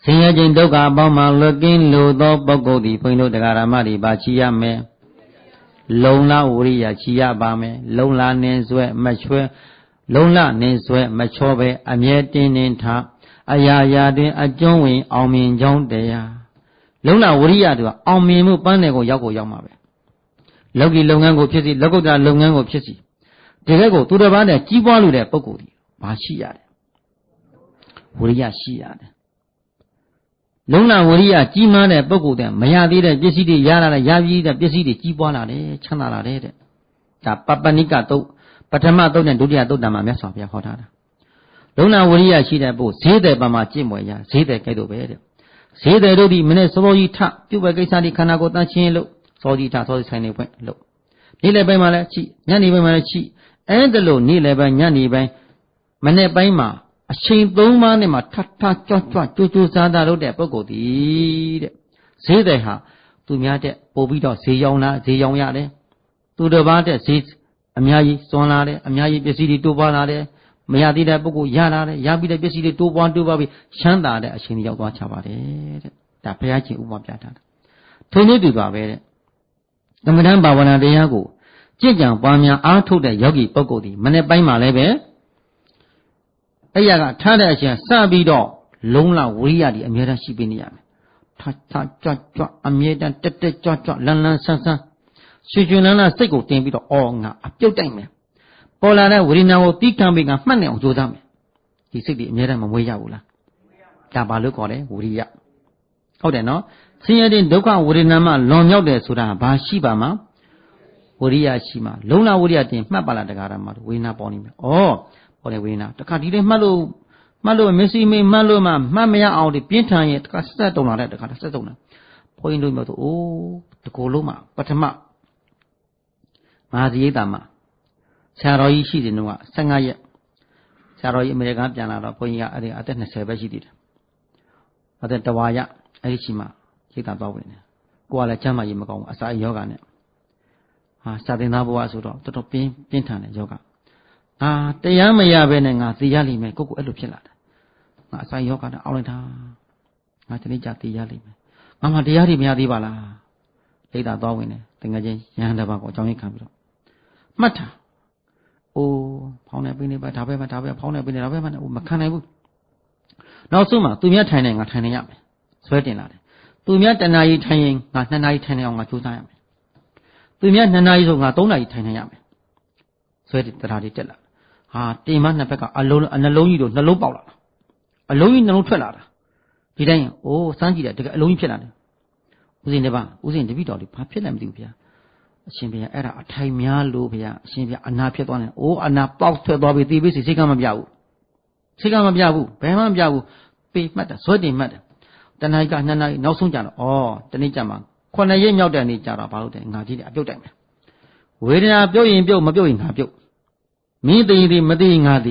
ဆင်းရဲခြင်းဒုက္ခအပေါင်းမှလွတ်ကင်းလိုသောပုဂ္ဂိုလ်သည်ဘုန်းကြီးတို့တရားဓမ္မတွေပါချီရမယ်လုံလဝရိယချီရပါမယ်လုံလနှင်းဆွဲမချွဲလုံလနှင်းဆွဲမချောပဲအမြဲတင်းတင်းထားအရာရာတွင်အကျွမ်းဝင်အောင်မြင်ကြောင်းတရားလုံလဝရိယတို့ကအောင်မြင်မှုပန်းတယ်ကိုရောက်ကိုရောက်မှာပဲလောကီလုပ်ငန်းကိုဖြစ်စီလောကုတ္တရာလုပ်ငန်းကိုဖြစ်စီဒီဘက်ကိုသူတစ်ပါးနဲ့ကြီးပွားလို့တဲ့ပုဂ္ဂိုလ်ဒီဘာရှိရတယ်ဝရိယရှိရတယ်လုံလဝရိယကြီးမားတဲ့ပုဂ္ဂိုလ်တဲ့မရသေးတဲ့ပစ္စည်းတွေရလာတဲ့ရပြီးတဲ့ပစ္စည်းတွေကြီးပွားလာတယ်ချမ်းသာလာတယ်တဲ့ဒါပပနိကတုတ်ပထမတုတ်နဲ့ဒုတိယတုတ်တံမှာမြတ်စွာဘုရားဟောထားတာလုံလဝရိယရှိတဲ့ပုဂ္ဂိုလ်ဈေးတယ်ပံမှာကြင့်မွယ်ရဈေးတယ်ကဲ့သို့ပဲတဲ့ဈေးတယ်တို့ဒီမနေ့စောစောကြီးထပြုတ်ပဲကိစ္စဒီခန္ဓာကိုယ်တန်းရှင်းလို့စောကြီးထစောကြီးဆိုင်နေဖွင့်လို့နေ့လယ်ပိုင်းမှာလည်းချိညနေပိုင်းမှာလည်းချိအဲ့ဒါလို့နေ့လယ်ပိုင်းညနေပိုင်းမနေ့ပိုင်းမှာအချိန်သုံးပါးနဲ့မှထထကြွကြွကြိုးကြိုးစားစားလုပ်တဲ့ပုဂ္ဂိုလ်ဒီတဲ့ဈေးတယ်ဟာသူများတဲ့ပို့ပြီးတော့ဈေးရောင်းလားဈေးရောင်းရတယ်သူတစ်ပါးတဲ့ဈေးအများကြီးစွန့်လာတယ်အများကြီးပစ္စည်းတွေတိုးပွားလာတယ်မရသေးတဲ့ပုဂ္ဂိုလ်ရလာတယ်ရပြီးတဲ့ပစ္စည်းတွေတိုးပွားတိုးပွားပြီးချမ်းသာတဲ့အချိန်ကြီးရောက်သွားချပါတယ်တဲ့ဒါဘုရားရှင်ဥပမာပြထားတာထိုနည်းတူပါပဲတဲ့ကမ္မဋ္ဌာန်းဘာဝနာတရားကိုကြည်ကြံပွားများအားထုတ်တဲ့ယောဂီပုဂ္ဂိုလ်ဒီမနေ့ပိုင်းမှာလည်းပဲအဲ့ရကထားတဲ့အချိန်စပြီးတော့လုံလဝရိယဒီအမြဲတမ်းရှိပေးနေရမယ်ထထကြွကြွအမြဲတမ်းတက်တက်ကြွကြွလန်းလန်းဆန်းဆန်းရွှေရွှေလန်းလန်းစိတ်ကိုတင်ပြီးတော့အော်ငါအပြုတ်တိုက်မယ်ပေါ်လာတဲ့ဝိညာဉ်ကိုတီးခံပြီးငါမှတ်နေအောင်ကြိုးစားမယ်ဒီစိတ်ဒီအမြဲတမ်းမမွေးရဘူးလားဒါဘာလို့ခေါ်လဲဝရိယဟုတ်တယ်နော်ဆင်းရဲတဲ့ဒုက္ခဝေဒနာမှလွန်မြောက်တယ်ဆိုတာဘာရှိပါမှာဝရိယရှိမှာလုံလဝရိယတင်မှတ်ပါလားတရားဓမ္မတို့ဝေဒနာပေါ်နေမယ်ဩပေါ်တယ်ဝေဒနာတခါဒီလေးမှတ်လို့မှတ်လို့မစ္စည်းမေးမှတ်လို့မှမှတ်မရအောင်ဒီပြင်းထန်ရင်တခါဆက်တုံလာတဲ့တခါဆက်တုံလာဘုန်းကြီးတို့မျိုးဆိုအိုးတကူလုံးမှာပထမမဟာဇိယတာမှာဆရာတော်ကြီးရှိတယ်တော့ဆယ်ငါးရက်ဆရာတော်ကြီးအမေရိကန်ပြန်လာတော့ဘုန်းကြီးကအဲ့ဒီအသက်နှစ်ဆယ်ပဲရှိသေးတယ်အသက်တဝါရအဲ့ဒီရှိမှရိတ်တာသွားဝင်တယ်ကိုကလည်းချမ်းသာရေးမကောင်းဘူးအစာယောဂနဲ့ဟာစာသင်သားဘဝဆိုတော့တော်တော်ပြင်းပြင်းထန်တဲ့ယောဂအာတရားမရဘဲနဲ့ငါသိရလိမ့်မယ်ကိုကိုအဲ့လိုဖြစ်လာတယ်ငါအစာယောဂနဲ့အောင်းလိုက်တာငါတနေ့ကျသိရလိမ့်မယ်ငါမှတရားတွေမရသေးပါလားရိတ်တာသွားဝင်တယ်တကယ်ချင်းရဟန်းတစ်ပါးကိုအကြောင်းရင်းခံပြီးတော့မှတ်တာအိုးဖောင်းနေပြင်းနေပါဒါပဲမှဒါပဲဖောင်းနေပြင်းနေဒါပဲမှမခံနိုင်ဘူးနောက်ဆုံးမှသူများထိုင်နေငါထိုင်နေရမယ်ဆွဲတင်လာတယ်သူများတဏှာကြီးထိုင်ရင်ငါနှစ်နာရီထိုင်နေအောင်ငါကြိုးစားရမယ်သူများနှစ်နာရီဆိုငါသုံးနာရီထိုင်နေရမယ်ဆွဲတင်တရားတွေတက်လာဟာတင်မနှစ်ဘက်ကအလုံးအနှလုံးကြီးတို့နှလုံးပေါက်လာတာအလုံးကြီးနှလုံးထွက်လာတာဒီတိုင်းအိုးစမ်းကြည့်တယ်တကယ်အလုံးကြီးဖြစ်လာတယ်ဦးစင်တပါဦးစင်တပိတော်လေးဘာဖြစ်လဲမသိဘူးဗျာအရှင်ဘုရားအဲ့ဒါအထိုင်များလို့ဘုရားအရှင်ဘုရားအနာဖြစ်သွားတယ်အိုးအနာပေါက်ထွက်သွားပြီသေပြီးစိတ်ကမပြဘူးစိတ်ကမပြဘူးဘယ်မှမပြဘူးပေမှတ်တာဇွဲတင်မှတ်တယ်တဏှာကနှစ်နာရီနောက်ဆုံးကြတော့ဩတနေ့ကြမှာခုနှစ်ရက်မြောက်တဲ့နေ့ကြတော့ဘာလို့လဲငါကြီးတယ်အပြုတ်တိုက်မယ်ဝေဒနာပြုတ်ရင်ပြုတ်မပြုတ်ရင်ငါပြုတ်မင်းသိရင်သိမသိရင်ငါသိ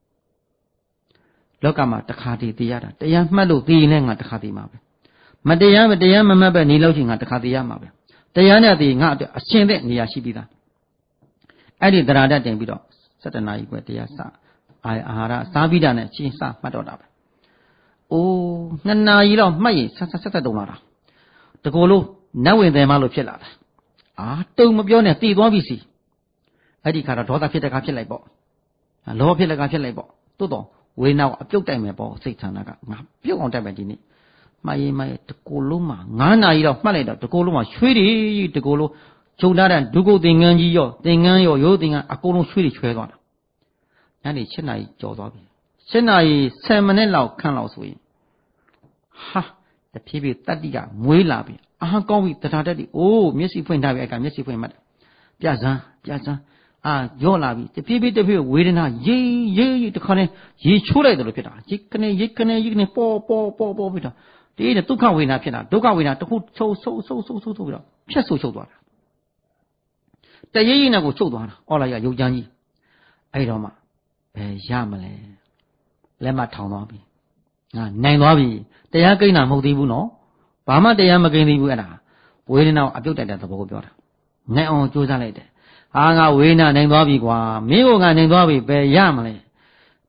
လောကမှာတစ်ခါတည်းသိရတာတရားမှတ်လို့သိရင်လည်းငါတစ်ခါတည်းမှာပဲမတရားမတရားမမှတ်ပဲနေလို့ရှိရင်ငါတစ်ခါတည်းရမှာပဲတရားနဲ့သိငါအတွက်အရှင်းတဲ့နေရာရှိပြီးသားအဲ့ဒီတရားတတ်တင်ပြီးတော့စတနာကြီးပဲတရားစအာအာဟာရစားပြီးတာနဲ့ရှင်းစမှတ်တော့တာပဲအိုးနှစ်နာရီလောက်မှတ်ရင်ဆက်ဆက်ဆက်ဆက်တုံလာတာတကူလို့နတ်ဝင်တယ်မလို့ဖြစ်လာတာအာတုံမပြောနဲ့တည်သွားပြီစီအဲ့ဒီခါတော့ဒေါသဖြစ်တဲ့ခါဖြစ်လိုက်ပေါ့လောဘဖြစ်တဲ့ခါဖြစ်လိုက်ပေါ့တိုးတော့ဝေနာအပြုတ်တိုက်မယ်ပေါ့စိတ်ဆန္ဒကငါပြုတ်အောင်တိုက်မယ်ဒီနေ့မှတ်ရင်မှတ်ရင်တကူလုံးမှာငါးနာရီတော့မှတ်လိုက်တော့တကူလုံးမှာရွှေတွေတကူလုံးခြုံထားတဲ့ဒုက္ခသင်္ကန်းကြီးရောသင်္ကန်းရောရိုးသင်္ကန်းအကုန်လုံးရွှေတွေချွဲသွားတာညနေ七နာရီကြော်သွားပြီ七နာရီဆယ်မိနစ်လောက်ခန့်လောက်ဆိုရင်ဟာတဖြည်းဖြည်းတတ္တိကမွေးလာပြီအာကောင်းပြီတရားတက်ပြီအိုးမျက်စိဖွင့်ထားပြီအဲ့ကမျက်စိဖွင့်မှတ်တယ်ပြစမ်းပြစမ်းအာရော့လာပြီတဖြည်းဖြည်းတဖြည်းဝေဒနာရေးရေးတခါနဲ့ရေချိုးလိုက်တယ်လို့ဖြစ်တာရေကနေရေကနေရေကနေပေါ်ပေါ်ပေါ်ပေါ်ပြီးတော့ဒီဒုက္ခဝေဒနာဖြစ်တာဒုက္ခဝေဒနာတခုဆုပ်ဆုပ်ဆုပ်ဆုပ်ဆုပ်ပြီးတော့ဖြတ်ဆုပ်ချုပ်သွားတာတရေးရေးနဲ့ကိုချုပ်သွားတာအော်လာရရုပ်ချမ်းကြီးအဲ့တော့မှဘယ်ရမလဲလက်မထောင်သွားပြီငါနိုင်သွားပြီတရားကိန်းတာမဟုတ်သေးဘူးနော်ဘာမှတရားမကိန်းသေးဘူးအဲ့ဒါဝေဒနာကိုအပြုတ်တိုက်တဲ့သဘောကိုပြောတာနိုင်အောင်ကြိုးစားလိုက်တယ်ဟာငါဝေဒနာနိုင်သွားပြီကွာမင်းကငါနိုင်သွားပြီဘယ်ရမလဲ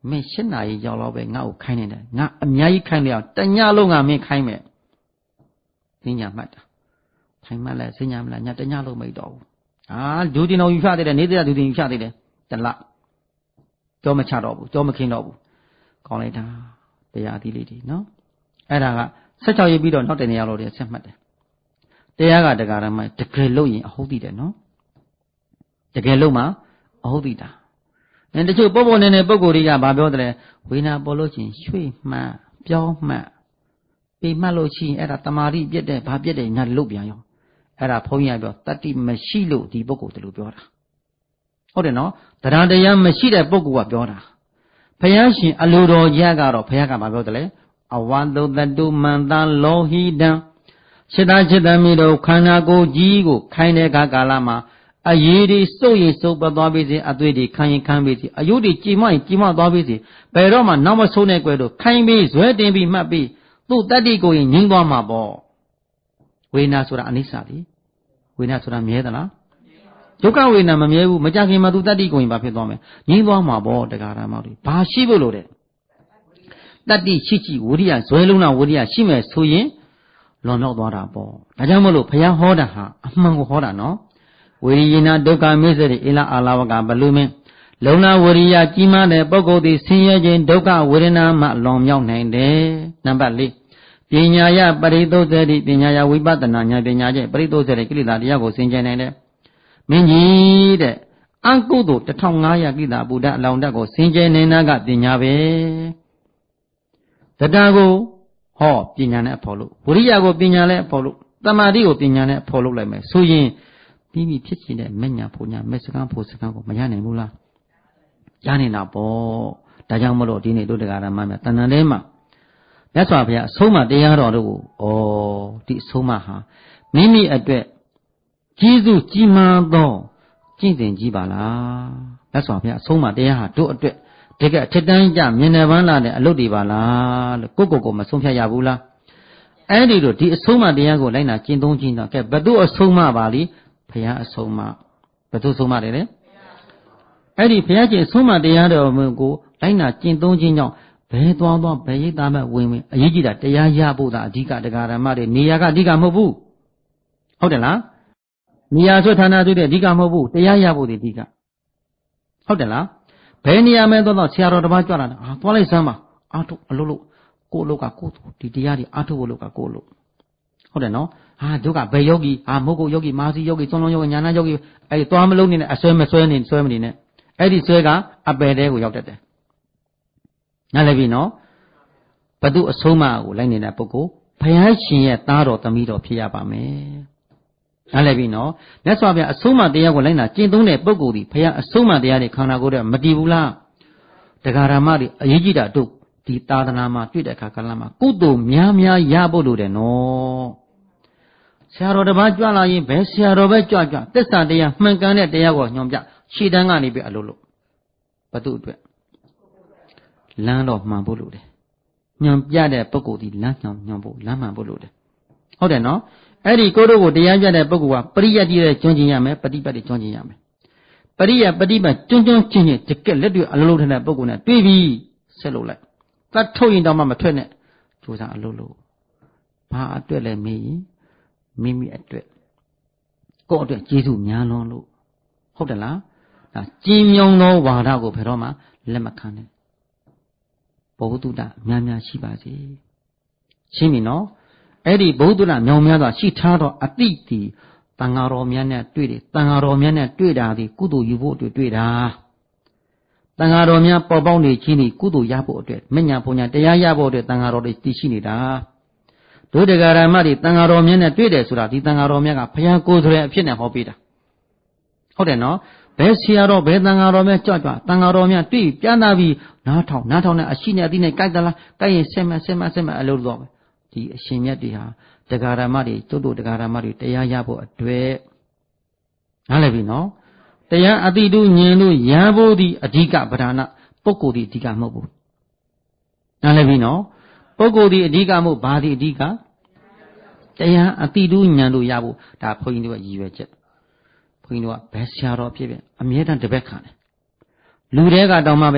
မင်းရှစ်နာရီရောက်တော့ပဲငါ့ကိုခိုင်းနေတယ်ငါအများကြီးခိုင်းတယ်တညလုံးကမင်းခိုင်းမယ်စဉ္ညာမှတ်တာထိုင်မှတ်လဲစဉ္ညာမလားညတညလုံးမိတ်တော့ဘူးအာဒူတင်တော်ယူဖြသေးတယ်နေတဲ့ဒူတင်ယူဖြသေးတယ်တလကြောမချတော့ဘူးကြောမခင်းတော့ဘူးကောင်းလိုက်တာတရားအသီးလေးတွေနော်အဲ့ဒါကဆက်ချောက်ရေးပြီးတော့နောက်တနေရာလို့တွေဆက်မှတ်တယ်တရားကတရားဓမ္မတကယ်လို့ရင်အဟုတ်တည်တယ်နော်တကယ်လို့မှအဟုတ်တည်တာအဲတချို့ပေါ့ပေါ့နေနေပုံကိုယ်တွေကဘာပြောတယ်ဝိညာပေါ်လို့ချင်းရွှေ့မှတ်ပြောင်းမှတ်ပေမှတ်လို့ရှိရင်အဲ့ဒါတမာတိပြည့်တဲ့ဘာပြည့်တဲ့ညာလုတ်ပြန်ရောအဲ့ဒါဘုန်းကြီးကပြောတတ္တိမရှိလို့ဒီပုဂ္ဂိုလ်တလူပြောတာဟုတ်တယ်နော်တရားတရားမရှိတဲ့ပုဂ္ဂိုလ်ကပြောတာဘုရားရှင်အလိုတော်ကြီးကတော့ဘုရားကဘာပြောတယ်လဲအဝန္တုတတုမန္တလောဟိတံစိတ္တจิตမိတို့ခန္ဓာကိုယ်ကြီးကိုခိုင်းတဲ့အခါကာလမှာအရေးတွေစုပ်ရင်စုပ်ပတ်သွားပြီစီအသွေးတွေခံရင်ခံပြီစီအယုတ်တွေကြည်မရင်ကြည်မသွားပြီစီဘယ်တော့မှနောက်မဆုံးတဲ့ကွယ်တို့ခိုင်းပြီးဇွဲတင်ပြီးမှတ်ပြီးသူ့တတ္တိကိုရင်ငြိမ်းသွားမှာပေါ့ဝေဒနာဆိုတာအနိစ္စလေဝေဒနာဆိုတာမြဲသလားဒုက္ခဝေဒနာမမြဲဘူးမကြခင်မှာသူတတ္တိကိုရင်ဘာဖြစ်သွားမလဲငြိမ်းသွားမှာပေါ့တရားဓမ္မတွေဘာရှိဖို့လို့တဲ့တတ္တိရှိရှိဝိရိယဇွဲလုံးနာဝိရိယရှိမယ်ဆိုရင်လွန်မြောက်သွားတာပေါ့ဒါကြောင့်မလို့ဘုရားဟောတာဟာအမှန်ကိုဟောတာနော်ဝိရိယနာဒုက္ခမေစရိအလအာလဝကဘလူမင်းလုံနာဝိရိယကြီးမားတဲ့ပုဂ္ဂိုလ်သည်ဆင်းရဲခြင်းဒုက္ခဝေဒနာမှလွန်မြောက်နိုင်တယ်နံပါတ်၄ပညာယပရိသုဇ္ဇတိပညာယဝိပဿနာဉာဏ်ပညာချင်းပရိသုဇ္ဇတိကိလေသာတရားကိုစင်ကြယ်နိုင်တယ်မင်းကြီးတဲ့အကုသိုလ်တစ်ထောင်ငါးရာကိလေသာဗုဒ္ဓအလောင်းတက်ကိုစင်ကြယ်နေတာကပညာပဲတရားကိုဟောပညာနဲ့အဖော်လို့ဝိရိယကိုပညာနဲ့အဖော်လို့တမာတိကိုပညာနဲ့အဖော်လို့လိုက်မယ်ဆိုရင်ပြီးပြီဖြစ်ချင်တဲ့မညာဖို့ညာမက်စကန်းဖို့စကန်းကိုမရနိုင်ဘူးလားရနေတာပေါ့ဒါကြောင့်မလို့ဒီနေ့တို့တရားဓမ္မများတဏ္ဍာထဲမှာမြတ်စွာဘုရားအဆုံးအမတရားတော်တို့ကိုဩဒီအဆုံးအမဟာမိမိအတွက်ကြီးစုကြီးမားသောကျင့်စဉ်ကြီးပါလားမြတ်စွာဘုရားအဆုံးအမတရားဟာတို့အတွက်တကယ်အထက်တန်းကြမြင်နေပန်းလာတဲ့အလုပ်တွေပါလားလို့ကိုယ့်ကိုယ်ကိုမဆုံးဖြတ်ရဘူးလားအဲ့ဒီတို့ဒီအဆုံးအမတရားကိုလိုက်နာကျင့်သုံးခြင်းတော့ကဲဘသူအဆုံးအမပါလိဘုရားအဆုံးအမဘသူဆုံးမတယ်လေအဲ့ဒီဘုရားရှင်အဆုံးအမတရားတော်ကိုလိုက်နာကျင့်သုံးခြင်းကြောင့်ဘယ်သွားသွားဘယ်ရိပ်သားမဲ့ဝင်ဝင်အရေးကြီးတာတရားရဖို့သာအဓိကတရားဓမ္မတွေနေရာကအဓိကမဟုတ်ဘူးဟုတ်တယ်လားနေရာဆိုဌာနဆိုတဲ့အဓိကမဟုတ်ဘူးတရားရဖို့ဒီအဓိကဟုတ်တယ်လားဘယ်နေရာမဲ့သွားတော့ဆရာတော်တစ်ပါးကြွလာတာအာသွားလိုက်စမ်းပါအာထုတ်အလုပ်လို့ကိုအလုပ်ကကိုဒီတရားတွေအာထုတ်ဖို့လုပ်ကကိုအလုပ်ဟုတ်တယ်နော်ဟာဒုက္ခဘယ်ယောဂီအာမဟုတ်ကိုယောဂီမာစီယောဂီသွန်လုံးယောဂီညာနာယောဂီအဲ့ဒီသွားမလုံးနေနဲ့အစွဲမစွဲနေစွဲမနေနဲ့အဲ့ဒီစွဲကအပယ်တဲကိုရောက်တတ်တယ်နားလည်ပြီနော်ဘသူအဆုံးအမကိုလိုက်နေတဲ့ပုဂ္ဂိုလ်ဘုရားရှင်ရဲ့သားတော်သမီးတော်ဖြစ်ရပါမယ်နားလည်ပြီနော်မြတ်စွာဘုရားအဆုံးအမတရားကိုလိုက်နာကျင့်သုံးတဲ့ပုဂ္ဂိုလ်ဒီဘုရားအဆုံးအမတရားတွေခန္ဓာကိုယ်တွေမတည်ဘူးလားတရားဓမ္မတွေအရေးကြီးတာတို့ဒီသာသနာမှာတွေ့တဲ့အခါကလည်းမှာကုသိုလ်များများရဖို့လိုတယ်နော်ဆရာတော်တစ်ပါးကြွလာရင်ဘယ်ဆရာတော်ပဲကြွကြွသစ္စာတရားမှန်ကန်တဲ့တရားကိုညွှန်ပြရှေ့တန်းကနေပြီးအလုပ်လုပ်ဘသူအတွက်လမ်းတော်မှန်ဖို့လိုတယ်ညွှန်ပြတဲ့ပုဂ္ဂိုလ်ဒီလမ်းညွှန်ညွှန်ဖို့လမ်းမှန်ဖို့လိုတယ်ဟုတ်တယ်နော်အဲ့ဒီကိုယ်တို့ကိုတရားပြတဲ့ပုဂ္ဂိုလ်ကပရိယတ်ကြီးတဲ့ကျွမ်းကျင်ရမယ်ပฏิပတ်တွေကျွမ်းကျင်ရမယ်ပရိယတ်ပฏิပတ်ကျွန်းကျွန်းကျင်ကျင်တကက်လက်တွေအလုံးလုံးထတဲ့ပုဂ္ဂိုလ်နဲ့တွေ့ပြီးဆက်လုပ်လိုက်သတ်ထုတ်ရင်တော့မှမထွက်နဲ့ကြိုးစားအလုပ်လုပ်ဘာအတွက်လဲမေးရင်မိမိအတွက်ကိုယ့်အတွက်ကျေးဇူးများလွန်းလို့ဟုတ်တယ်လားဒါကြည်မြောင်သောဝါဒကိုဘယ်တော့မှလက်မခံနဲ့ဘုဟုတုတများများရှိပါစေရှင်းပြီနော်အဲ့ဒီဘုဟုတုတမြောင်များစွာရှိထားသောအတိတီတန်ဃာတော်များနဲ့တွေ့တယ်တန်ဃာတော်များနဲ့တွေ့တာဒီကုသိုလ်ယူဖို့အတွက်တွေ့တာတန်ဃာတော်များပေါ်ပေါက်နေခြင်းဒီကုသိုလ်ရဖို့အတွက်မညာဘုံညာတရားရဖို့အတွက်တန်ဃာတော်တွေတည်ရှိနေတာဒုဒကာရမတွေတန်ဃာတော်များနဲ့တွေ့တယ်ဆိုတာဒီတန်ဃာတော်များကဘုရားကိုယ်ဆိုတဲ့အဖြစ်နဲ့ဟောပေးတာဟုတ်တယ်နော်ဘယ်ဆရာတော်ဘယ်တန်ဃာတော်များကြွကြွတန်ဃာတော်များတွေ့ပြန်လာပြီးနားထောင်နားထောင်နဲ့အရှိနဲ့အတိနဲ့ကြိုက်သလားကြိုက်ရင်ဆက်မဆက်မဆက်မအလုပ်တော့ဒီအရှင်မြတ်တွေဟာဒကာရမတွေကျွတ်တို့ဒကာရမတွေတရားရဖို့အတွက်နားလည်ပြီနော်တရားအတိတုဉာဏ်တို့ရဖို့ဒီအဓိကပဓာနပုဂ္ဂိုလ်ဒီအဓိကမဟုတ်ဘူးနားလည်ပြီနော်ပုဂ္ဂိုလ်ဒီအဓိကမဟုတ်ဘာဒီအဓိကတရားအတိတုဉာဏ်တို့ရဖို့ဒါဘုန်းကြီးတို့ကရည်ရွယ်ချက်ဘုန်းကြီးတို့ကဘယ်ဆရာတော်ဖြစ်ဖြစ်အမြဲတမ်းတပည့်ခံတယ်လူတွေကတောင်မှပဲ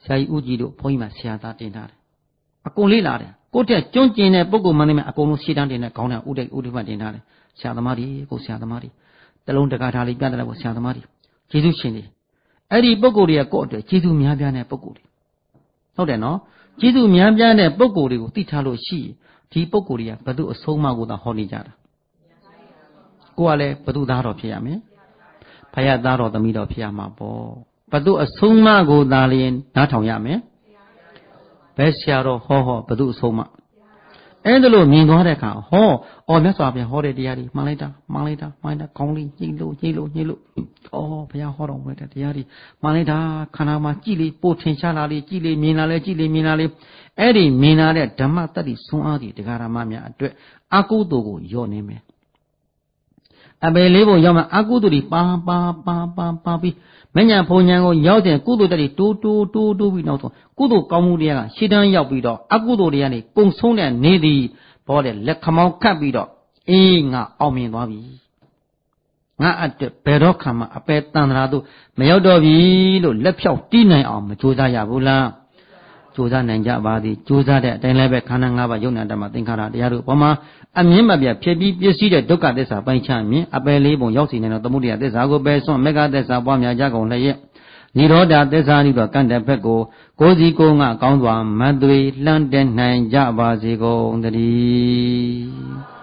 ဆရာကြီးဦးကြီးတို့ဘုန်းကြီးမှာဆရာသားတင်ထားတယ်အကုန်လေးလာတယ်ကိုယ့်တဲ့ကျွန်းကျင်တဲ့ပုဂ္ဂိုလ်မှန်နေမှာအကုန်လုံးရှေ့တန်းတင်တဲ့ခေါင်းတန်းဥဒိဥဒိမှတင်ထားတယ်ဆရာသမားတွေကိုဆရာသမားတွေတလုံးတကားထားလေးပြတယ်ပေါ့ဆရာသမားတွေကျေးဇူးရှင်တွေအဲ့ဒီပုဂ္ဂိုလ်တွေကကိုယ့်အတွက်ကျေးဇူးများပြားတဲ့ပုဂ္ဂိုလ်တွေဟုတ်တယ်နော်ကျေးဇူးများပြားတဲ့ပုဂ္ဂိုလ်တွေကိုသိထားလို့ရှိဒီပုဂ္ဂိုလ်တွေကဘု து အဆုံးအမကိုသာဟောနေကြတာကိုကလည်းဘု து သားတော်ဖြစ်ရမယ်ဖယားသားတော်သမီးတော်ဖြစ်ရမှာပေါ့ဘု து အဆုံးအမကိုသာလျင်နားထောင်ရမယ်ဘယ်ဆရာတော်ဟောဟောဘု து အဆုံးအမအဲ့ဒါလို့မြင်သွားတဲ့အခါဟောအော်မြတ်စွာဘုရားဟောတဲ့တရားတွေမှန်လိုက်တာမှန်လိုက်တာမှန်လိုက်တာခေါင်းလေးညှိလို့ညှိလို့ညှိလို့အော်ဘုရားဟောတော်မူတဲ့တရားတွေမှန်လိုက်တာခန္ဓာမှာကြည်လေပို့ထင်ရှားလာလေကြည်လေမြင်လာလေကြည်လေမြင်လာလေအဲ့ဒီမြင်လာတဲ့ဓမ္မတတ္တိဆွမ်းအားတွေတရားဓမ္မများအတွက်အကုသိုလ်ကိုယော့နေမယ်အပေလေးပုံရောက်မှအကုသိုလ်တွေပါပါပါပါပါပြီးမညာဖုန်ညာကိုရောက်တဲ့ကုသိုလ်တတ္တိတိုးတိုးတိုးတိုးပြီးနောက်ဆုံးကုသိုလ်ကောင်းမှုတွေကရှေ့တန်းရောက်ပြီးတော့အကုသိုလ်တွေကနေကုံဆုံးတဲ့နေသည်ဘောတဲ့လက်ခမောင်းခတ်ပြီးတော့အေးငါအောင်မြင်သွားပြီငါအတွက်ဘယ်တော့ခါမှအပေတန်တရာတို့မရောက်တော့ပြီလို့လက်ဖြောက်တီးနိုင်အောင်မကြိုးစားရဘူးလားကြိုးစားနိုင်ကြပါသည်ကြိုးစားတဲ့အတိုင်းလည်းပဲခန္ဓာ၅ပါးယုံနာတ္တမသင်္ခါရတရားတို့ပေါ်မှာအမြင်မပြဖြစ်ပြီးပြည့်စည်တဲ့ဒုက္ခသစ္စာပိုင်းခြားမြင်အပယ်လေးပုံရောက်စီနိုင်သောသမုဒိယသစ္စာကိုပယ်စွန့်မေဃသစ္စာပွားများကြကုန်လျက်နိရောဓသစ္စာဤသောကံတဲ့ဘက်ကိုကိုယ်စီကိုယ်ငါကောင်းစွာမသွေလှမ်းတဲ့နိုင်ကြပါစေကုန်သတည်း